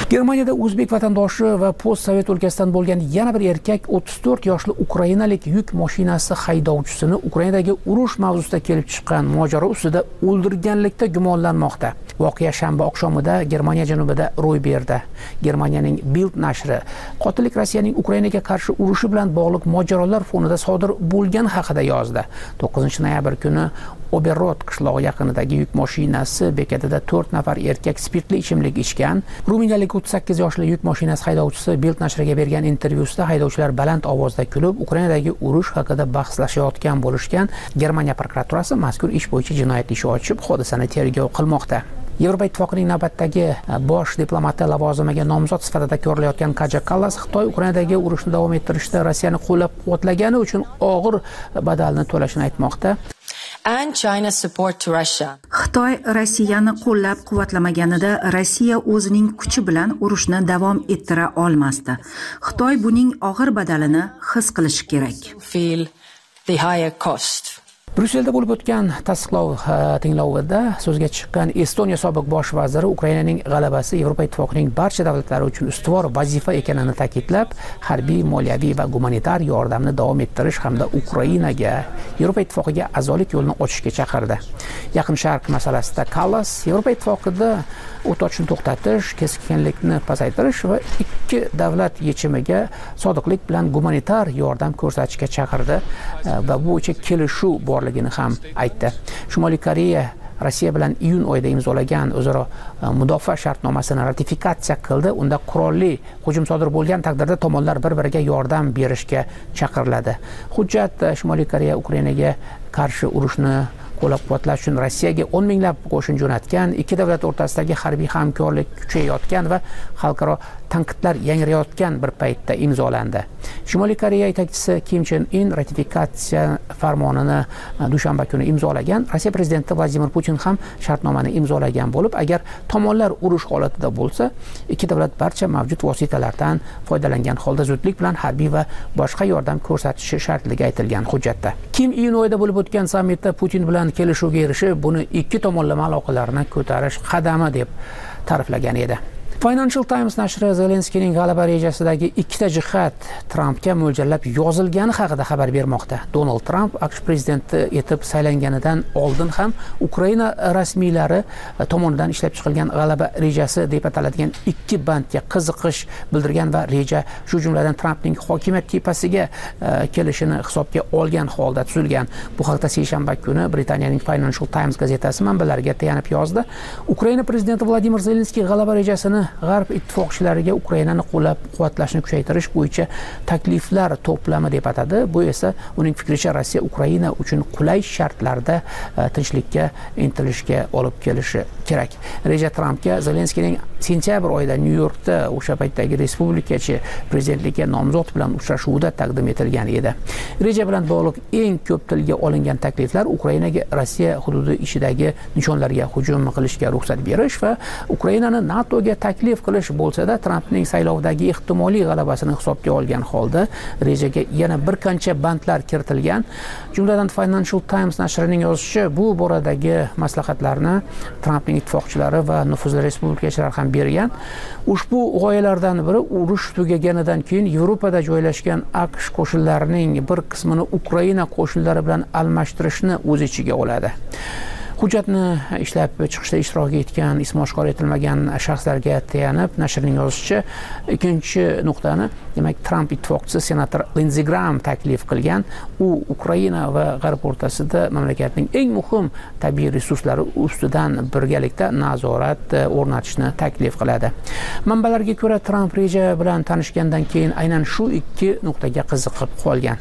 Germaniyada o'zbek vatandoshi va post-sovet o'lkasidan bo'lgan yana bir erkak o'ttiz to'rt yoshli ukrainalik yuk mashinasi haydovchisini Ukrainadagi urush mavzusida kelib chiqqan mojaro ustida o'ldirganlikda gumonlanmoqda. Voqea shanba oqshomida Germaniya janubida ro'y berdi. Germaniyaning Bild nashri qotillik Rossiyaning Ukrainaga qarshi urushi bilan bog'liq mojarolar fonida sodir bo'lgan haqida yozdi. to'qqizinchi noyabr kuni Oberrod qishlog'i yaqinidagi yuk mashinasi bekatida to'rt nafar erkak spirtli ichimlik ichgan. Ruminiyalik o'ttiz sakkiz yoshli yuk mashinasi haydovchisi Bild nashriga bergan intervyusida haydovchilar baland ovozda kulib, Ukrainadagi urush haqida bahslashayotgan bo'lishgan. Germaniya prokuraturasi mazkur ish bo'yicha jinoyat ishi ochib, hodisani tergov qilmoqda. Yevropa Ittifoqining navbatdagi bosh diplomati lavozimiga nomzod sifatida ko'rilayotgan Kaja Kallas Xitoy Ukrainadagi urushni davom ettirishda Rossiyani qo'llab-quvvatlagani uchun og'ir badalni to'lashini aytmoqda. And China support to Russia. Xitoy Rossiyani qo'llab-quvvatlamaganida Rossiya o'zining kuchi bilan urushni davom ettira olmasdi. Xitoy buning og'ir badalini his qilishi kerak. Feel the higher cost. Bryusselda bo'lib o'tgan tasdiqlov tinglovida so'zga chiqqan Estoniya sobiq bosh vaziri Ukrainaning g'alabasi Yevropa Ittifoqining barcha davlatlari uchun ustuvor vazifa ekanini ta'kidlab, harbiy, moliyaviy va gumanitar yordamni davom ettirish hamda Ukrainaga Yevropa Ittifoqiga a'zolik yo'lini ochishga chaqirdi. Yaqin Sharq masalasida Kallas Yevropa Ittifoqida o't ochishni to'xtatish, keskinlikni pasaytirish va ikki davlat yechimiga sodiqlik bilan gumanitar yordam ko'rsatishga chaqirdi va bu bo'yicha kelishuv borligini ham aytdi. Shimoliy Koreya Rossiya bilan iyun oyida imzolagan o'zaro mudofaa shartnomasini ratifikatsiya qildi. Unda qurolli hujum sodir bo'lgan taqdirda tomonlar bir-biriga yordam berishga chaqiriladi. Hujjat Shimoliy Koreya Ukrainaga qarshi urushni qo'llab-quvvatlash uchun Rossiyaga o'n minglab qo'shin jo'natgan, ikki davlat o'rtasidagi harbiy hamkorlik kuchayayotgan va xalqaro tanqidlar yangrayotgan bir paytda imzolandi. Shimoliy Koreya yetakchisi Kim Chen In ratifikatsiya farmonini dushanba kuni imzolagan. Rossiya prezidenti Vladimir Putin ham shartnomani imzolagan bo'lib, agar tomonlar urush holatida bo'lsa, ikki davlat barcha mavjud vositalardan foydalangan holda zudlik bilan harbiy va boshqa yordam ko'rsatishi shartligi aytilgan hujjatda. Kim iyun oyida bo'lib o'tgan sammitda Putin bilan kelishuvga erishib, buni ikki tomonlama aloqalarni ko'tarish qadami deb ta'riflagan edi. Financial Times nashri Zelenskiyning g'alaba rejasidagi ikkita jihat Trampga mo'ljallab yozilgani haqida xabar bermoqda. Donald Trump AQSh prezidenti etib saylanganidan oldin ham Ukraina rasmiylari tomonidan ishlab chiqilgan g'alaba rejasi deb ataladigan ikki bandga qiziqish bildirgan va reja shu jumladan Trampning hokimiyat tepasiga kelishini hisobga olgan holda tuzilgan. Bu haqda seshanba kuni Britaniyaning Financial Times gazetasi manbalariga tayanib yozdi. Ukraina prezidenti Vladimir Zelenskiy g'alaba rejasini G'arb ittifoqchilariga Ukrainani qo'llab-quvvatlashni kuchaytirish bo'yicha takliflar to'plami deb atadi. Bu esa uning fikricha Rossiya Ukraina uchun qulay shartlarda tinchlikka intilishga olib kelishi kerak. Reja Trampga Zelenskiyning sentyabr oyida Nyu-Yorkda o'sha paytdagi respublikachi prezidentlikka nomzod bilan uchrashuvida taqdim etilgan edi. Reja bilan bog'liq eng ko'p tilga olingan takliflar Ukrainaga Rossiya hududi ichidagi nishonlarga hujum qilishga ruxsat berish va Ukrainani NATOga taklif qilish bo'lsa-da, Trampning saylovdagi ehtimoliy g'alabasini hisobga olgan holda rejaga yana bir qancha bandlar kiritilgan. Jumladan Financial Times nashrining yozishicha, bu boradagi maslahatlarni Trampning ittifoqchilari va nufuzli respublikachilar ham bergan. Ushbu g'oyalardan biri urush tugaganidan keyin Yevropada joylashgan AQSh qo'shinlarining bir qismini Ukraina qo'shinlari bilan almashtirishni o'z ichiga oladi. Hujjatni ishlab chiqishda ishtirok etgan ismi oshkor etilmagan shaxslarga tayanib nashrning yozishicha, ikkinchi nuqtani, demak, Trump ittifoqchisi senator Lindsey Graham taklif qilgan. U Ukraina va G'arb o'rtasida mamlakatning eng muhim tabiiy resurslari ustidan birgalikda nazorat o'rnatishni taklif qiladi. Manbalarga ko'ra, Trump reja bilan tanishgandan keyin aynan shu ikki nuqtaga qiziqib qolgan.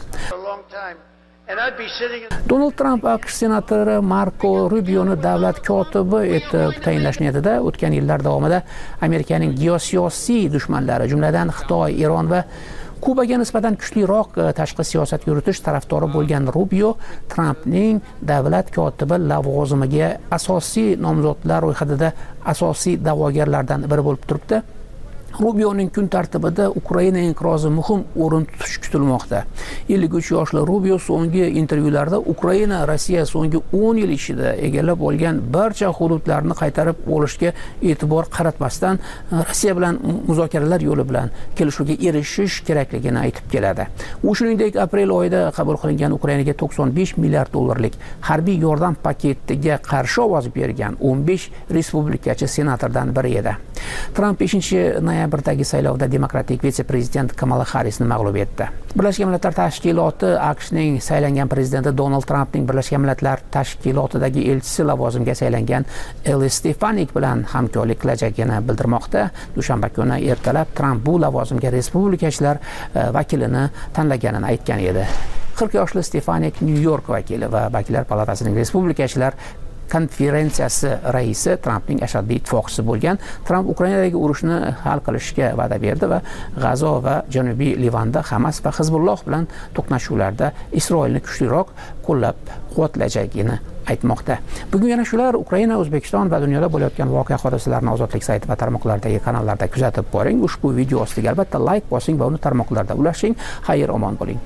Donald Trump AQSh senatori Marko Rubioni davlat kotibi etib tayinlash niyatida o'tgan yillar davomida Amerikaning geosiyosiy dushmanlari, jumladan Xitoy, Eron va Kubaga nisbatan kuchliroq tashqi siyosat yuritish tarafdori bo'lgan Rubio Trampning davlat kotibi lavozimiga asosiy nomzodlar ro'yxatida asosiy da'vogarlardan biri bo'lib turibdi. Rubioning kun tartibida Ukraina inqirozi muhim o'rin tutishi kutilmoqda. ellik uch yoshli Rubio so'nggi intervyularda Ukraina Rossiya so'nggi o'n yil ichida egallab olgan barcha hududlarni qaytarib olishga e'tibor qaratmasdan Rossiya bilan muzokaralar yo'li bilan kelishuvga erishish kerakligini aytib keladi. U shuningdek aprel oyida qabul qilingan Ukrainaga to'qson besh milliard dollarlik harbiy yordam paketiga qarshi ovoz bergan o'n besh respublikachi senatordan biri edi. Tramp beshinchi noyabrdagi saylovda demokratik vitse-prezident Kamala Harrisni mag'lub etdi. Birlashgan Millatlar Tashkiloti AQShning saylangan prezidenti Donald Trampning Birlashgan Millatlar Tashkilotidagi elchisi lavozimiga saylangan Ellis Stefanik bilan hamkorlik qilajagini bildirmoqda. Dushanba kuni ertalab Tramp bu lavozimga respublikachilar vakilini tanlaganini aytgan edi. qirq yoshli Stefanik New York vakili va vakillar palatasining respublikachilar konferensiyasi raisi Trampning ashaddiy ittifoqchisi bo'lgan. Tramp Ukrainadagi urushni hal qilishga va'da berdi va G'azo va Janubiy Livanda Hamas va Hizbulloh bilan to'qnashuvlarda Isroilni kuchliroq qo'llab-quvvatlajagini aytmoqda. Bugun yana shular. Ukraina, O'zbekiston va dunyoda bo'layotgan voqea hodisalarni Ozodlik sayti va tarmoqlardagi kanallarda kuzatib boring. Ushbu video ostiga albatta like bosing va uni tarmoqlarda ulashing. Xayr, omon bo'ling.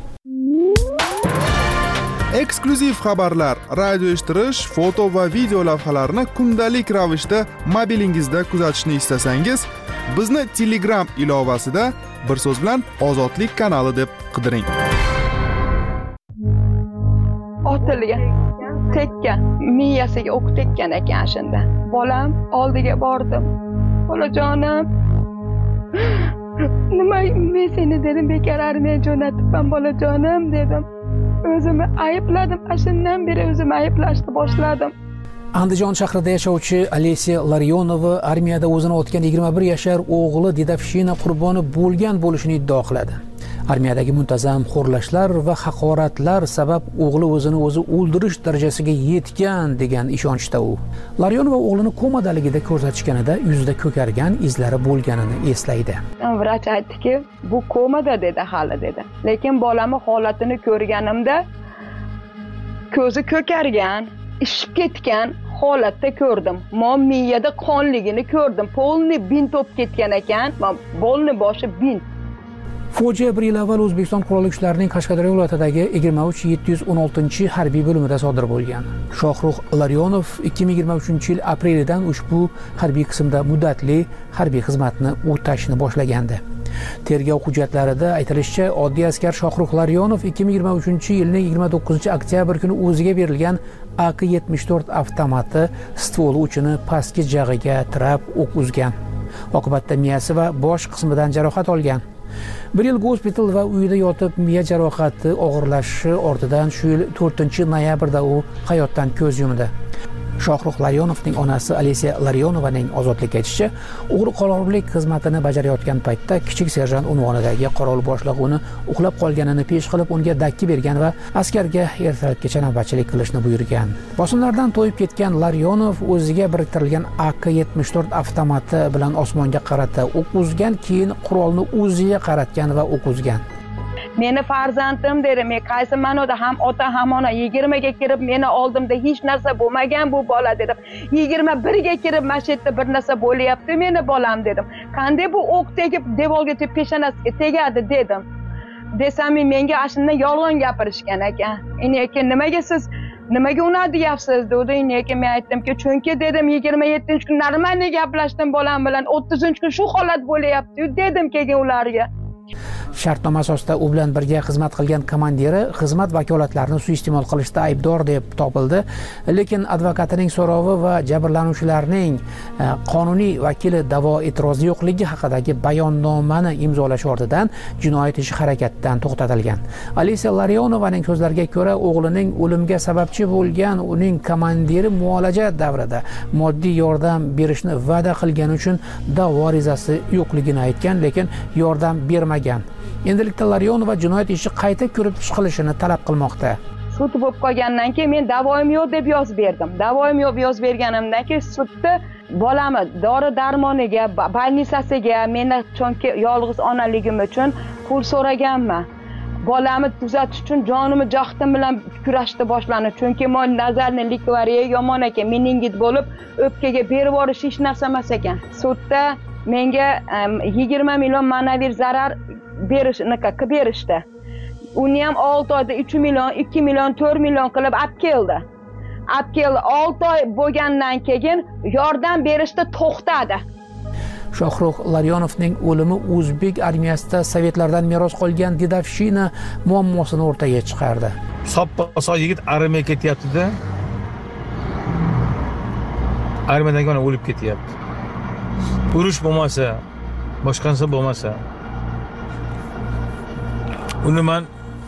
Eksklyuziv xabarlar, radio eshittirish, foto va video lavhalarni kundalik ravishda mobilingizda kuzatishni istasangiz, bizni Telegram ilovasida bir so'z bilan Ozodlik kanali deb qidiring. Otilgan, tekkan, miyasiga o'q tekkan ekan shunda. Bolam oldiga bordim. Bolajonim, nima men seni dedim, bekor armiya jo'natibman bolajonim dedim. O'zimni aybladim, shundan beri o'zimni ayblashni boshladim. Andijon shahrida yashovchi Alesiya Laryonova armiyada o'zini otgan yigirma bir yashar o'g'li dedovshina qurboni bo'lgan bo'lishini iddao qiladi. Armiyadagi muntazam xo'rlashlar va haqoratlar sabab o'g'li o'zini o'zi o'ldirish darajasiga yetgan degan ishonchda u. Laryonova o'g'lini komadaligida ko'rsatishganida yuzida ko'kargan izlari bo'lganini eslaydi. Vrach aytdiki, bu komada dedi hali dedi. Lekin bolamning holatini ko'rganimda ko'zi ko'kargan, ishib ketgan holatda ko'rdim. Men miyada qonligini ko'rdim. Polni bint o'p ketgan ekan, bolni boshi bint. Fojia bir yil avval O'zbekiston qurolli kuchlarining Qashqadaryo viloyatidagi yigirma uch yetti yuz o'n oltinchi harbiy bo'limida sodir bo'lgan. Shohrux Laryonov ikki ming yigirma uchinchi yil aprelidan ushbu harbiy qismda muddatli harbiy xizmatni o'tashni boshlagandi. Tergov hujjatlarida aytilishicha, oddiy askar Shohrux Laryonov ikki ming yigirma uchinchi yilning yigirma to'qqizinchi oktyabr kuni o'ziga berilgan A K yetmish to'rt avtomati stvoli uchini pastki jag'iga tirab o'q uzgan. Oqibatda miyasi va bosh qismidan jarohat olgan. Bir yil gospital va uyida yotib miya jarohati og'irlashishi ortidan shu yil to'rtinchi noyabrda u hayotdan ko'z yumdi. Shohrux Laryonovning onasi Alesiya Laryonovaning ozodlikka aytishicha, o'g'ri qolorlik xizmatini bajarayotgan paytda kichik serjant unvonidagi qorovul boshlig'i uni uxlab qolganini pesh qilib unga dakki bergan va askarga ertalabgacha navbatchilik qilishni buyurgan. Bosimlardan to'yib ketgan Laryonov o'ziga biriktirilgan A K yetmish to'rt avtomati bilan osmonga qarata o'q uzgan, keyin qurolni o'ziga qaratgan va o'q uzgan. Meni farzandim dedi, men qaysi ma'noda ham ota ham ona yigirmaga kirib meni oldimda hech narsa bo'lmagan bu bola dedim. yigirma birga kirib mana shu yerda bir narsa bo'lyapti meni bolam dedim. Qanday bu o'q tegib devorga tegib peshonasiga tegadi dedim. Desam menga ashundan yolg'on gapirishgan ekan. Lekin nimaga siz nimaga uni deyapsiz dedi. Lekin men aytdimki, chunki dedim yigirma yettinchi kun normal gaplashdim bolam bilan, o'ttizinchi kun shu holat bo'lyapti dedim keyin ularga. Shartnoma asosida u bilan birga xizmat qilgan komandiri xizmat vakolatlarini suiiste'mol qilishda aybdor deb topildi, lekin advokatining so'rovi va jabrlanuvchilarning qonuniy vakili da'vo e'tirozi yo'qligi haqidagi bayonnomani imzolash ortidan jinoyat ishi harakatdan to'xtatilgan. Alesiya Laryonovaning so'zlariga ko'ra, o'g'lining o'limga sababchi bo'lgan uning komandiri muolaja davrida moddiy yordam berishni va'da qilgani uchun da'vo arizasi yo'qligini aytgan, lekin yordam bermagan. Endilikda Laryonova jinoyat ishi qayta ko'rib chiqilishini talab qilmoqda. Sud bo'lib qolgandan keyin men da'voim yo'q deb yozib berdim. Da'voim yo'q yozib berganimdan keyin sudda bolamni dori-darmoniga, больницasiga, meni chunki yolg'iz onaligim uchun pul so'raganman. Bolamni tuzatish uchun jonimni jahdim bilan kurashni boshlandi. Chunki men nazarni likvariya yomon ekan, meningit bo'lib o'pkaga berib yuborish hech narsa emas ekan. Sudda menga yigirma million ma'naviy zarar berishni qilib berishdi. Uni ham olti oyda uch million, ikki million, to'rt million qilib olib keldi. Olib keldi. olti oy bo'lgandan keyin yordam berishni to'xtadi. Shohrux Laryonovning o'limi o'zbek armiyasida sovetlardan meros qolgan dedovshina muammosini o'rtaga chiqardi. Soppa-sog' yigit armiyaga ketyapti-da. Armiyadan yana o'lib ketyapti. Urush bo'lmasa, boshqansa bo'lmasa. Uni men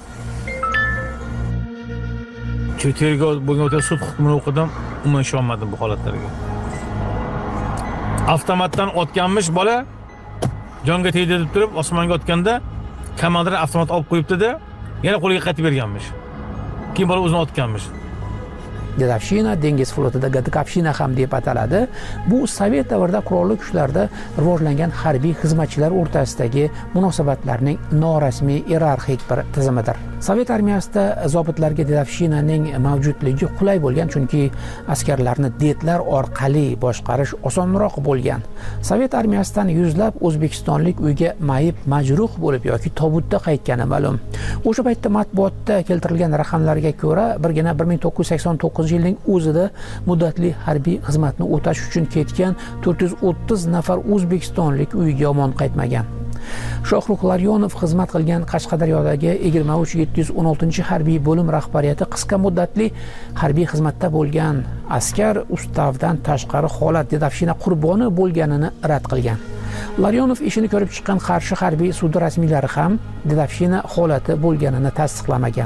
tergov bo'lgan o'ta sud hukmini o'qidim, umuman ishonmadim bu holatlarga. Avtomatdan otganmish bola jonga tegdi deb turib osmonga otganda komandir avtomat olib qo'yibdi-da, yana qo'liga qaytib berganmish. Keyin bola o'zini otganmish. Dedovshina dengiz flotida Gadkapshina ham deb ataladi. Bu sovet davrida qurolli kuchlarda rivojlangan harbiy xizmatchilar o'rtasidagi munosabatlarning norasmiy iyerarxik bir tizimidir. Sovet armiyasida zobitlarga dedovshinaning mavjudligi qulay bo'lgan, chunki askarlarni detlar orqali boshqarish osonroq bo'lgan. Sovet armiyasidan yuzlab o'zbekistonlik uyga mayib majruh bo'lib yoki tobutda qaytgani ma'lum. O'sha paytda matbuotda keltirilgan raqamlarga ko'ra, birgina bir ming to'qqiz yuz sakson to'qqizinchi yilning o'zida muddatli harbiy xizmatni o'tash uchun ketgan to'rt yuz o'ttiz nafar o'zbekistonlik uyiga omon qaytmagan. Shohrux Laryonov xizmat qilgan Qashqadaryodagi yigirma uch yetti yuz o'n oltinchi harbiy bo'lim rahbariyati qisqa muddatli harbiy xizmatda bo'lgan askar ustavdan tashqari holat dedovshina qurboni bo'lganini rad qilgan. Laryonov ishini ko'rib chiqqan Qarshi harbiy sudi rasmiylari ham dedovshina holati bo'lganini tasdiqlamagan.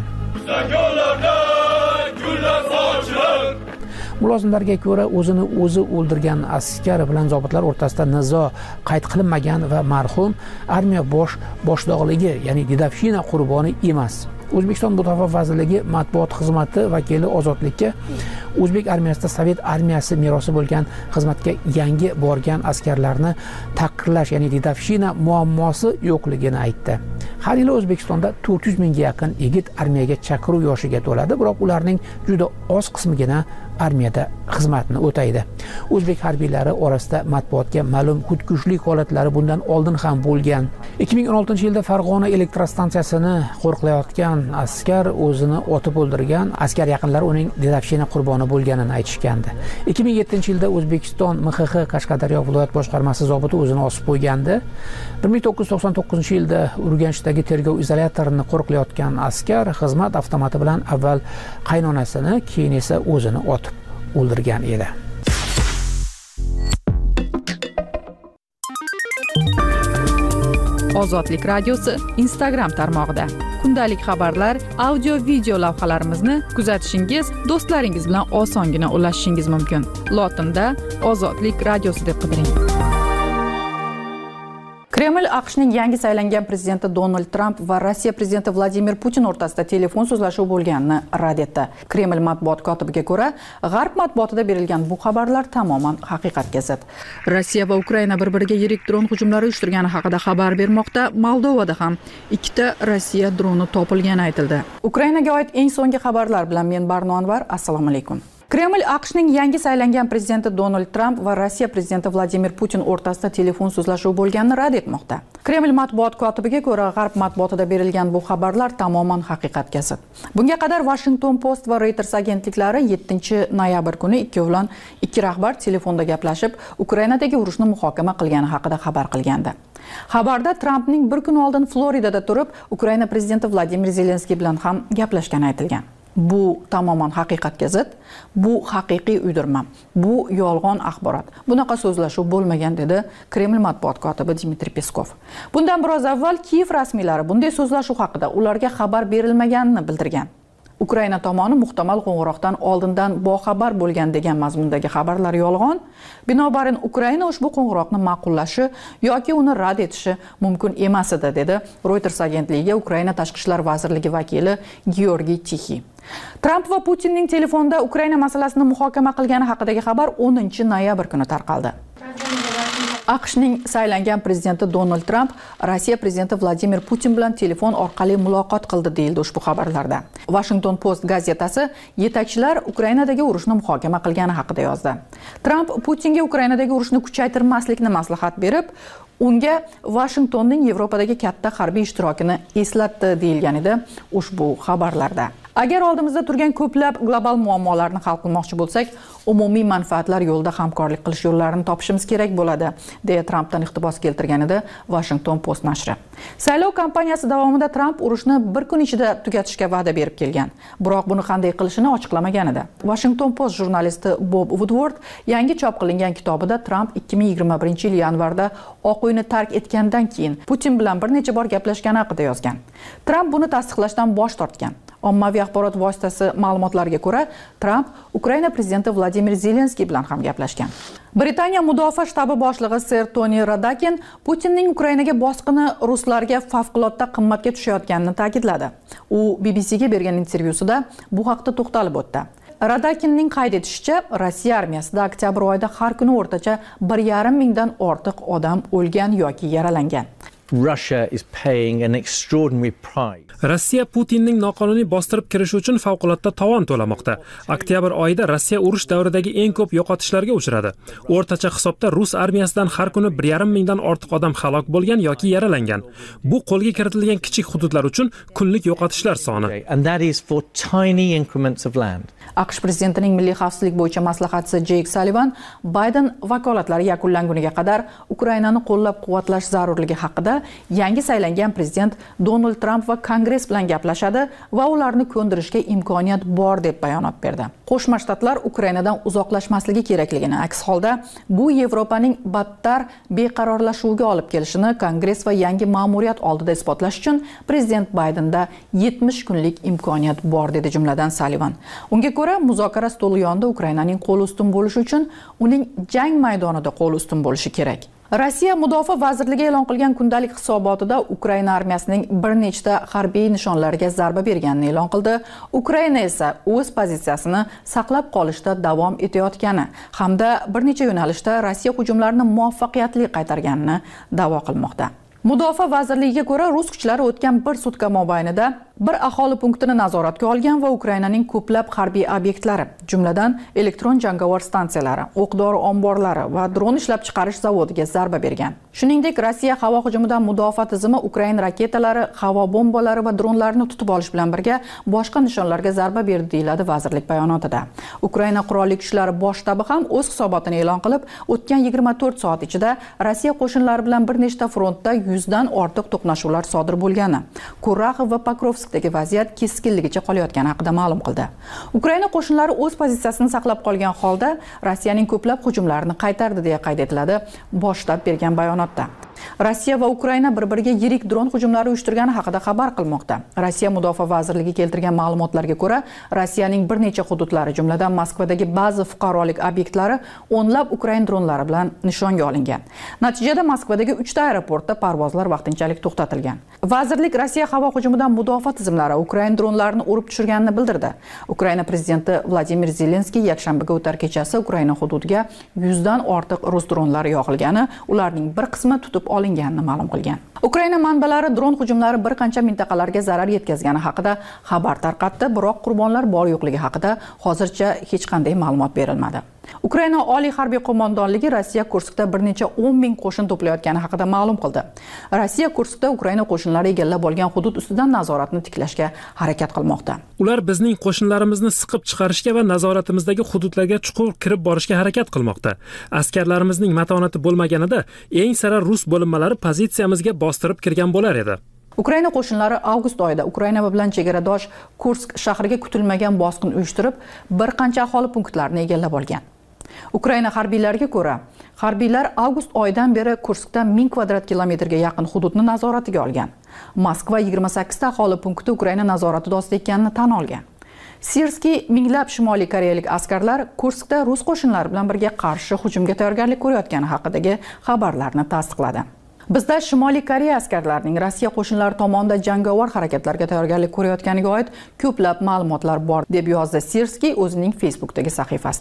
Mulozimlarga ko'ra, o'zini o'zi o'ldirgan askar bilan zobitlar o'rtasida nizo qayd qilinmagan va marhum armiya bosh boshlig'ligi, ya'ni dedovshina qurboni emas. O'zbekiston Mudofaa vazirligi matbuot xizmati vakili Ozodlikka O'zbek armiyasida Sovet armiyasi merosi bo'lgan xizmatga yangi borgan askarlarni taqdirlash, ya'ni dedovshina muammosi yo'qligini aytdi. Har yili O'zbekistonda to'rt yuz mingga yaqin yigit armiyaga chaqiruv yoshiga to'ladi, biroq ularning juda oz qismigina armiyada xizmatni o'taydi. O'zbek harbiylari orasida matbuotga ma'lum xudkushlik holatlari bundan oldin ham bo'lgan. ikki ming o'n oltinchi yilda Farg'ona elektrostansiyasini qo'riqlayotgan askar o'zini otib o'ldirgan, askar yaqinlari uning dedovshina qurboni bo'lganini aytishgandi. ikki ming yettinchi yilda O'zbekiston M X X Qashqadaryo viloyat boshqarmasi zobiti o'zini osib qo'ygandi. bir ming to'qqiz yuz to'qson to'qqizinchi yilda Urganchdagi tergov izolyatorini qo'riqlayotgan askar xizmat avtomati bilan avval qaynonasini, keyin esa o'zini otib o'ldirgan edi. Ozodlik radiosi Instagram tarmog'ida kundalik xabarlar, audio video lavhalarimizni kuzatishingiz, do'stlaringiz bilan osongina ulashishingiz mumkin. Lotinda Ozodlik radiosi deb qidiring. Kreml AQShning yangi saylangan prezidenti Donald Tramp va Rossiya prezidenti Vladimir Putin o'rtasida telefon so'zlashuvi bo'lganini rad etdi. Kreml matbuot kotibiga ko'ra, G'arb matbuotida berilgan bu xabarlar tamoman haqiqatga zid. Rossiya va Ukraina bir-biriga yirik dron hujumlari uyushtirgani haqida xabar bermoqda. Moldovada ham ikkita Rossiya droni topilgani aytildi. Ukrainaga oid eng so'nggi xabarlar bilan men Barno Anvar. Assalomu alaykum. Kreml AQShning yangi saylangan prezidenti Donald Tramp va Rossiya prezidenti Vladimir Putin o'rtasida telefon so'zlashuvi bo'lganini rad etmoqda. Kreml matbuot kotibiga ko'ra, G'arb matbuotida berilgan bu xabarlar tamoman haqiqatga zid. Bunga qadar Washington Post va Reuters agentliklari yettinchi noyabr kuni ikkovlon ikki rahbar telefonda gaplashib, Ukrainadagi urushni muhokama qilgani haqida xabar qilgandi. Xabarda Trampning bir kun oldin Floridada turib, Ukraina prezidenti Vladimir Zelenskiy bilan ham gaplashgani aytilgan. Bu tamoman haqiqatga zid, bu haqiqiy uydirma, bu yolg'on axborot. Bunaqa so'zlashuv bo'lmagan, dedi Kreml matbuot kotibi Dmitriy Peskov. Bundan biroz avval Kiyev rasmiylari bunday so'zlashuv haqida ularga xabar berilmaganini bildirgan. Ukraina tomoni muhtamal qo'ng'iroqdan oldindan boxabar bo'lgan degan mazmundagi xabarlar yolg'on. Binobarin Ukraina ushbu qo'ng'iroqni ma'qullashi yoki uni rad etishi mumkin emas edi, dedi Reuters agentligiga Ukraina tashqi ishlar vazirligi vakili Georgiy Tixi. Tramp va Putinning telefonda Ukraina masalasini muhokama qilgani haqidagi xabar o'ninchi noyabr kuni tarqaldi. AQShning saylangan prezidenti Donald Tramp Rossiya prezidenti Vladimir Putin bilan telefon orqali muloqot qildi deyildi ushbu xabarlarda. Washington Post gazetasi yetakchilar Ukrainadagi urushni muhokama qilgani haqida yozdi. Tramp Putinga Ukrainadagi urushni kuchaytirmaslikni maslahat berib, unga Washingtonning Yevropadagi katta harbiy ishtirokini eslatdi deyilganida ushbu xabarlarda. Agar oldimizda turgan ko'plab global muammolarni hal qilmoqchi bo'lsak, umumiy manfaatlar yo'lida hamkorlik qilish yo'llarini topishimiz kerak bo'ladi, deya Trampdan iqtibos keltirganida Washington Post nashri. Saylov kampaniyasi davomida Tramp urushni bir kun ichida tugatishga va'da berib kelgan, biroq buni qanday qilishini ochiqlamagan edi. Washington Post jurnalisti Bob Woodward yangi chop qilingan kitobida Tramp ikki ming yigirma birinchi yil yanvarda Oq uyni tark etgandan keyin Putin bilan bir necha bor gaplashgani haqida yozgan. Tramp buni tasdiqlashdan bosh tortgan. Ommaviy axborot vositasi ma'lumotlariga ko'ra, Tramp Ukraina prezidenti Vladimir Zelenskiy bilan ham gaplashgan. Britaniya mudofaa shtabi boshlig'i Ser Tony Radakin Putinning Ukrainaga bosqini ruslarga favqulodda qimmatga tushayotganini ta'kidladi. U B B C ga bergan intervyusida bu haqda to'xtalib o'tdi. Radakinning qayd etishicha, Rossiya armiyasida oktyabr oyida har kuni o'rtacha bir yarim mingdan ortiq odam o'lgan yoki yaralangan. Russia is paying an extraordinary price. Rossiya Putinning noqonuniy bostirib kirishi uchun favqulodda tovon to'lamoqda. Oktyabr oyida Rossiya urush davridagi eng ko'p yo'qotishlarga uchradi. O'rtacha hisobda rus armiyasidan har kuni bir yarim mingdan ortiq odam halok bo'lgan yoki yaralangan. Bu qo'lga kiritilgan kichik hududlar uchun kunlik yo'qotishlar soni. And that is for tiny increments of land. AQSh prezidentining milliy xavfsizlik bo'yicha maslahatchisi Jake Sullivan Biden vakolatlari yakunlanguniga qadar Ukrainani qo'llab-quvvatlash zarurligi haqida yangi saylangan prezident Donald Tramp va Kongress bilan gaplashadi va ularni ko'ndirishga imkoniyat bor deb bayonot berdi. Qo'shma Shtatlar Ukrainadan uzoqlashmasligi kerakligini, aks holda bu Yevropaning battar beqarorlashuviga olib kelishini Kongress va yangi ma'muriyat oldida isbotlash uchun prezident Baydenda yetmish kunlik imkoniyat bor dedi jumladan Sullivan. Unga ko'ra, muzokara stoli yonida Ukrainaning qo'li ustun bo'lishi uchun uning jang maydonida qo'li ustun bo'lishi kerak. Rossiya Mudofaa vazirligi e'lon qilgan kundalik hisobotida Ukraina armiyasining bir nechta harbiy nishonlariga zarba berganini e'lon qildi. Ukraina esa o'z pozitsiyasini saqlab qolishda davom etayotgani hamda bir necha yo'nalishda Rossiya hujumlarini muvaffaqiyatli qaytarganini da'vo qilmoqda. Mudofaa vazirligiga ko'ra, rus kuchlari o'tgan bir sutka mobaynida bir aholi punktini nazoratga olgan va Ukrainaning ko'plab harbiy obyektlari, jumladan elektron jangovar stansiyalari, o'q-dori omborlari va dron ishlab chiqarish zavodiga zarba bergan. Shuningdek, Rossiya havo hujumidan mudofaa tizimi Ukraina raketalari, havo bombalari va dronlarni tutib olish bilan birga boshqa nishonlarga zarba berdi, deyiladi vazirlik bayonotida. Ukraina qurolli kuchlari bosh shtabi ham o'z hisobotini e'lon qilib, o'tgan yigirma to'rt soat ichida Rossiya qo'shinlari bilan bir nechta frontda yuzdan ortiq to'qnashuvlar sodir bo'lgani, Kuraxov va Pokrovskdagi vaziyat keskinligicha qolayotgani haqida ma'lum qildi. Ukraina qo'shinlari o'z pozitsiyasini saqlab qolgan holda Rossiyaning ko'plab hujumlarini qaytardi deya qayd etiladi bosh shtab bergan bayonotda. Rossiya va Ukraina bir-biriga yirik dron hujumlari uyushtirgani haqida xabar qilmoqda. Rossiya Mudofaa vazirligi keltirgan ma'lumotlarga ko'ra, Rossiyaning bir necha hududlari, jumladan Moskvadagi ba'zi fuqarolik obyektlari o'nlab Ukraina dronlari bilan nishonga olingan. Natijada Moskvadagi uchta aeroportda parvozlar vaqtinchalik to'xtatilgan. Vazirlik Rossiya havo hujumidan mudofaa tizimlari Ukraina dronlarini urib tushirganini bildirdi. Ukraina prezidenti Vladimir Zelenskiy yakshanbaga o'tar kechasi Ukraina hududiga yuzdan ortiq rus dronlari yo'qilgani, ularning bir qismi tutib olinganini ma'lum qilgan. Ukraina manbalari dron hujumlari bir qancha mintaqalarga zarar yetkazgani haqida xabar tarqatdi, biroq qurbonlar bor yo'qligi haqida hozircha hech qanday ma'lumot berilmadi. Ukraina Oliy harbiy qo'mondonligi Rossiya Kurskda bir necha o'n ming qo'shin to'playotgani haqida ma'lum qildi. Rossiya Kurskda Ukraina qo'shinlari egallab olgan hudud ustidan nazoratni tiklashga harakat qilmoqda. Ular bizning qo'shinlarimizni siqib chiqarishga va nazoratimizdagi hududlarga chuqur kirib borishga harakat qilmoqda. Askarlarimizning matonati bo'lmaganida eng sara rus bo'linmalari pozitsiyamizga bostirib kirgan bo'lar edi. Ukraina qo'shinlari avgust oyida Ukraina bilan chegaradosh Kursk shahriga kutilmagan bosqin uyushtirib, bir qancha aholi punktlarini egallab olgan. Ukraina harbiylariga ko'ra, harbiylar avgust oyidan beri Kurskda ming kvadrat kilometrga yaqin hududni nazoratiga olgan. Moskva yigirma sakkiz ta aholi punkti Ukraina nazorati ostida ekanini tan olgan. Sirskiy minglab Shimoliy Koreyalik askarlar Kurskda rus qo'shinlari bilan birga qarshi hujumga tayyorgarlik ko'rayotgani haqidagi xabarlarni tasdiqladi. Bizda Shimoliy Koreya askarlarining Rossiya qo'shinlari tomonidan jangovar harakatlarga tayyorgarlik ko'rayotganiga oid ko'plab ma'lumotlar bor, deb yozdi Sirskiy o'zining Facebookdagi sahifasida.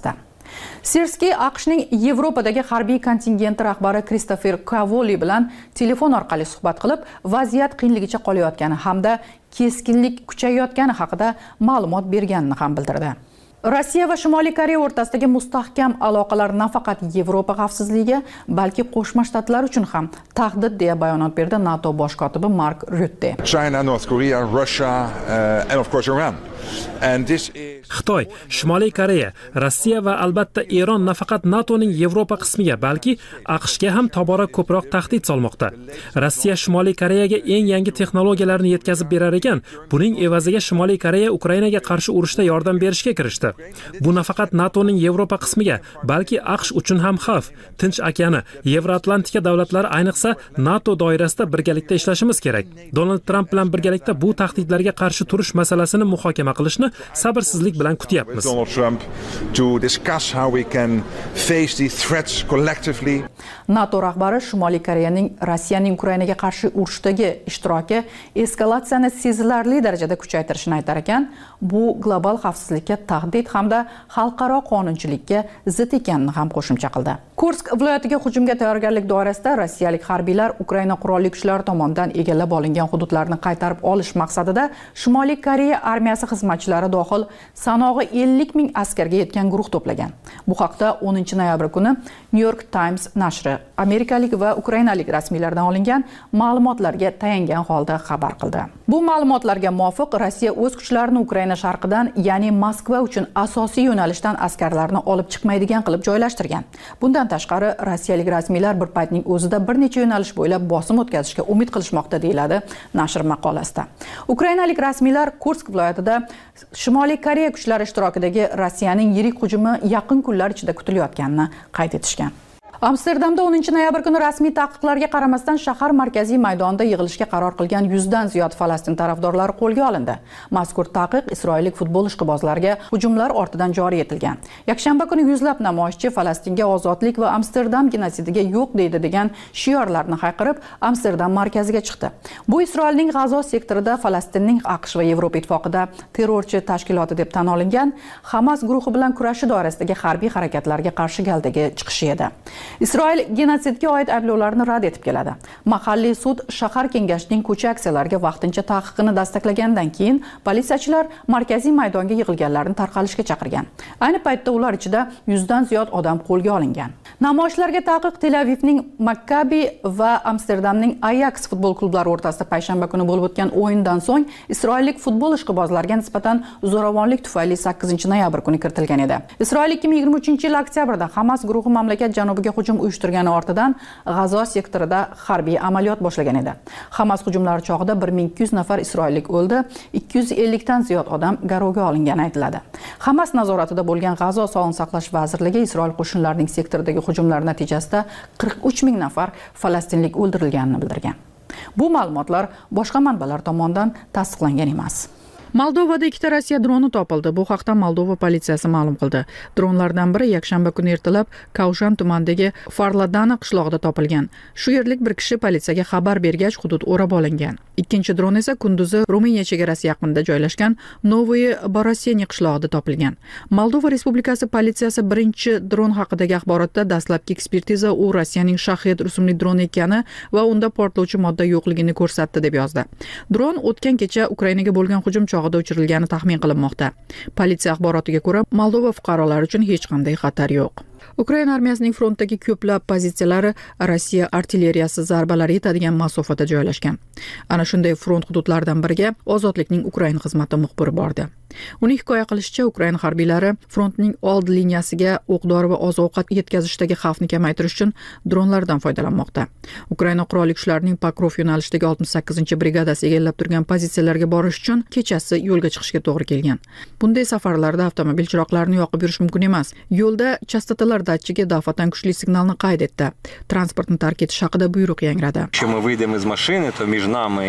Sirskiy AQShning Yevropadagi harbiy kontingenti rahbari Kristofer Kavoli bilan telefon orqali suhbat qilib, vaziyat qiyinligicha qolayotgani hamda keskinlik kuchayayotgani haqida ma'lumot berganini ham bildirdi. Rossiya va Shimoliy Koreya o'rtasidagi mustahkam aloqalar nafaqat Yevropa xavfsizligiga, balki Qo'shma Shtatlar uchun ham tahdid deya bayonot berdi NATO bosh kotibi Mark Rutte. China, North Korea, Russia uh, and of course Iran. And this is Xitoy, Shimoliy Koreya, Rossiya va albatta Eron nafaqat NATOning Yevropa qismiga, balki AQShga ham tobora ko'proq tahdid solmoqda. Rossiya Shimoliy Koreyaga eng yangi texnologiyalarni yetkazib berar ekan, buning evaziga Shimoliy Koreya Ukrainaga qarshi urushda yordam berishga kirishdi. Bu nafaqat NATOning Yevropa qismiga, balki AQSh uchun ham xavf. Tinch okeani, Yevroatlantika davlatlari ayniqsa NATO doirasida birgalikda ishlashimiz kerak. Donald Tramp bilan birgalikda bu tahdidlarga qarshi turish masalasini muhokama qilishni sabrsizlik bilan kutyapmiz. Donald Trump to discuss how we can face these threats collectively. NATO rahbari Shimoliy Koreyaning Rossiyaning Ukrainaga qarshi urushdagi ishtiroki eskalatsiyani sezilarli darajada kuchaytirishini aytar ekan, bu global xavfsizlikka tahdid hamda xalqaro qonunchilikka zid ekanini ham qo'shimcha qildi. Kursk viloyatiga hujumga tayyorgarlik doirasida rossiyalik harbiylar Ukraina qurolli kuchlari tomonidan egallab olingan hududlarni qaytarib olish maqsadida Shimoliy Koreya armiyasi xizmatchilari dohil sanog'i ellik ming askarga yetgan guruh to'plagan. Bu haqda o'ninchi noyabr kuni New York Times nashri amerikalik va ukrainalik rasmiylardan olingan ma'lumotlarga tayangan holda xabar qildi. Bu ma'lumotlarga muvofiq Rossiya o'z kuchlarini Ukraina sharqidan, ya'ni Moskva uchun asosiy yo'nalishdan askarlarni olib chiqmaydigan qilib joylashtirgan. Bundan tashqari, rossiyalik rasmiylar bir paytning o'zida bir necha yo'nalish bo'ylab bosim o'tkazishga umid qilishmoqda, deyiladi nashr maqolasida. Ukrainalik rasmiylar Kursk viloyatida Shimoliy Koreya kuchlari ishtirokidagi Rossiyaning yirik hujumi yaqin kunlar ichida kutilayotganini qayd etishgan. Amsterdamda o'ninchi noyabr kuni rasmiy taqiqlarga qaramasdan shahar markaziy maydonida yig'ilishga qaror qilgan yuzdan ziyod Falastin tarafdorlari qo'lga olindi. Mazkur taqiq isroillik futbol ishqibozlariga hujumlar ortidan joriy etilgan. Yakshanba kuni yuzlab namoyishchi Falastinga ozodlik va Amsterdam genosidiga yo'q deydi degan shiorlarni hayqirib Amsterdam markaziga chiqdi. Bu Isroilning G'azo sektorida Falastinning AQSh va Yevropa ittifoqida terrorchi tashkiloti deb tan olingan Hamas guruhi bilan kurashish doirasidagi harbiy harakatlarga qarshi galdagi chiqishi edi. Isroil genotsidga oid ayblovlarni rad etib keladi. Mahalliy sud shahar kengashining ko'cha aksiyalariga vaqtincha taqiqini tasdiqlagandan keyin politsiyachilar markaziy maydonga yig'ilganlarni tarqalishga chaqirgan. Ayni paytda ular ichida yuzdan ziyod odam qo'lga olingan. Namoyishlarga taqiq Tel Avivning Maccabi va Amsterdamning Ajax futbol klublari o'rtasida payshanba kuni bo'lib o'tgan o'yindan so'ng isroillik futbol ishqibozlariga nisbatan zo'ravonlik tufayli sakkizinchi noyabr kuni kiritilgan edi. Isroil ikki ming yigirma uchinchi yil oktyabrda Hamas guruhi mamlakat janubiga hujum uyushtirgani ortidan G'azo sektorida harbiy amaliyot boshlagan edi. Hamas hujumlari chog'ida bir ming ikki yuz nafar isroillik o'ldi, ikki yuz ellik dan ziyod odam garovga olingani aytiladi. Hamas nazoratida bo'lgan G'azo sog'liqni saqlash vazirligi Isroil qo'shinlarining sektoridagi hujumlar natijasida qirq uch ming nafar falastinlik o'ldirilganini bildirgan. Bu ma'lumotlar boshqa manbalar tomonidan tasdiqlangan emas. Moldovada ikkita Rossiya droni topildi. Bu haqda Moldova politsiyasi ma'lum qildi. Dronlardan biri yakshanba kuni ertalab Kaushan tumanidagi Farladana qishlog'ida topilgan. Shu yerlik bir kishi politsiyaga xabar bergach hudud o'rab olingan. Ikkinchi dron esa kunduzi Ruminiya chegarasi yaqinida joylashgan Novoye Boroseniy qishlog'ida topilgan. Moldova Respublikasi politsiyasi birinchi dron haqidagi axborotda dastlabki ekspertiza u Rossiyaning Shahed rusumli dron ekani va unda portlovchi modda yo'qligini ko'rsatdi deb yozdi. Dron o'tgan kecha Ukrainaga bo'lgan hujum chog'ida uchirilgani taxmin qilinmoqda. Politsiya axborotiga ko'ra, Moldova fuqarolari uchun hech qanday xatar yo'q. Ukraina armiyasining frontdagi ko'plab pozitsiyalari Rossiya artilleriyasi zarbalari yetadigan masofada joylashgan. Ana shunday front hududlaridan biriga Ozodlikning Ukraina xizmati muxbiri bordi. Uning hikoya qilishicha, Ukraina harbiylari frontning old liniyasiga o'q-dori va oziq-ovqat yetkazishdagi xavfni kamaytirish uchun dronlardan foydalanmoqda. Ukraina qurolli kuchlarining Pokrov yo'nalishidagi oltmish sakkizinchi brigadasi egallab turgan pozitsiyalarga borish uchun kechasi yo'lga chiqishga to'g'ri kelgan. Bunday safarlarda avtomobil chiroqlarini yoqib yurish mumkin emas. Yo'lda chastotalar datchigi daf'atan kuchli signalni qayd etdi. Transportni tark etish haqida buyruq yangradi.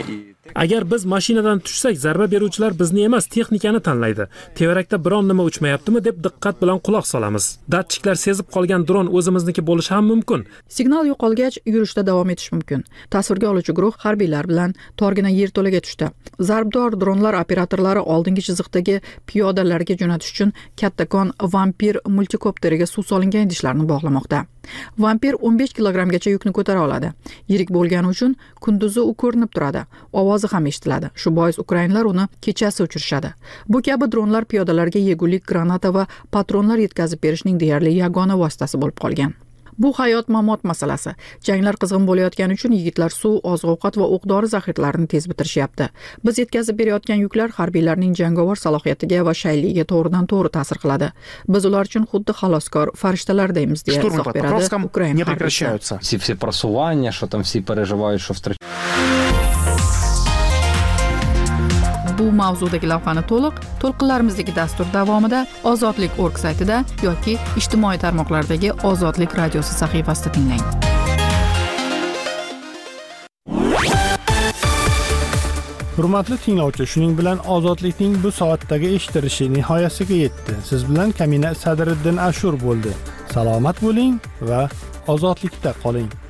Agar biz mashinadan tushsak, zarba beruvchilar bizni emas, texnikani tanlaydi. Tevarakda biron nima uchmayaptimi deb diqqat bilan quloq solamiz. Datchiklar sezib qolgan dron o'zimizniki bo'lishi ham mumkin. Signal yo'qolgach, yurishda davom etish mumkin. Tasvirga oluvchi guruh harbiylar bilan torgina yerto'laga tushdi. Zarbdor dronlar operatorlari oldingi chiziqdagi piyodalarga jo'natish uchun kattakon Vampir multikopteriga suv solingan idishlarni bog'lamoqda. Vampir o'n besh kilogrammgacha yukni ko'tara oladi. Yirik bo'lgani uchun kunduzi u ko'rinib turadi. Ovozi ham eshitiladi. Shu bois ukrainlar uni kechasi uchirishadi. Bu kabi dronlar piyodalarga yegulik, granata va patronlar yetkazib berishning deyarli yagona vositasi bo'lib qolgan. Bu hayot-mamot masalasi. Janglar qizg'in bo'layotgani uchun yigitlar suv, oziq-ovqat va o'q-dori zaxiralarini tez bitirishyapti. Biz yetkazib berayotgan yuklar harbiylarning jangovar salohiyatiga va shayligiga to'g'ridan-to'g'ri ta'sir qiladi. Biz ular uchun xuddi xaloskor farishtalardaymiz deya izoh beradi Ukraina harbiysi. Все все просування, що там всі переживають, що втрачають. Bu mavzudagi lavhani to'liq to'lqinlarimizdagi dastur davomida ozodlik nokta org saytida yoki ijtimoiy tarmoqlardagi Ozodlik radiosi sahifasida tinglang. Hurmatli tinglovchi, shuning bilan ozodlikning bu soatdagi eshitilishi nihoyasiga yetdi. Siz bilan Kamina Sadriddin Ashur bo'ldi. Salomat bo'ling va ozodlikda qoling.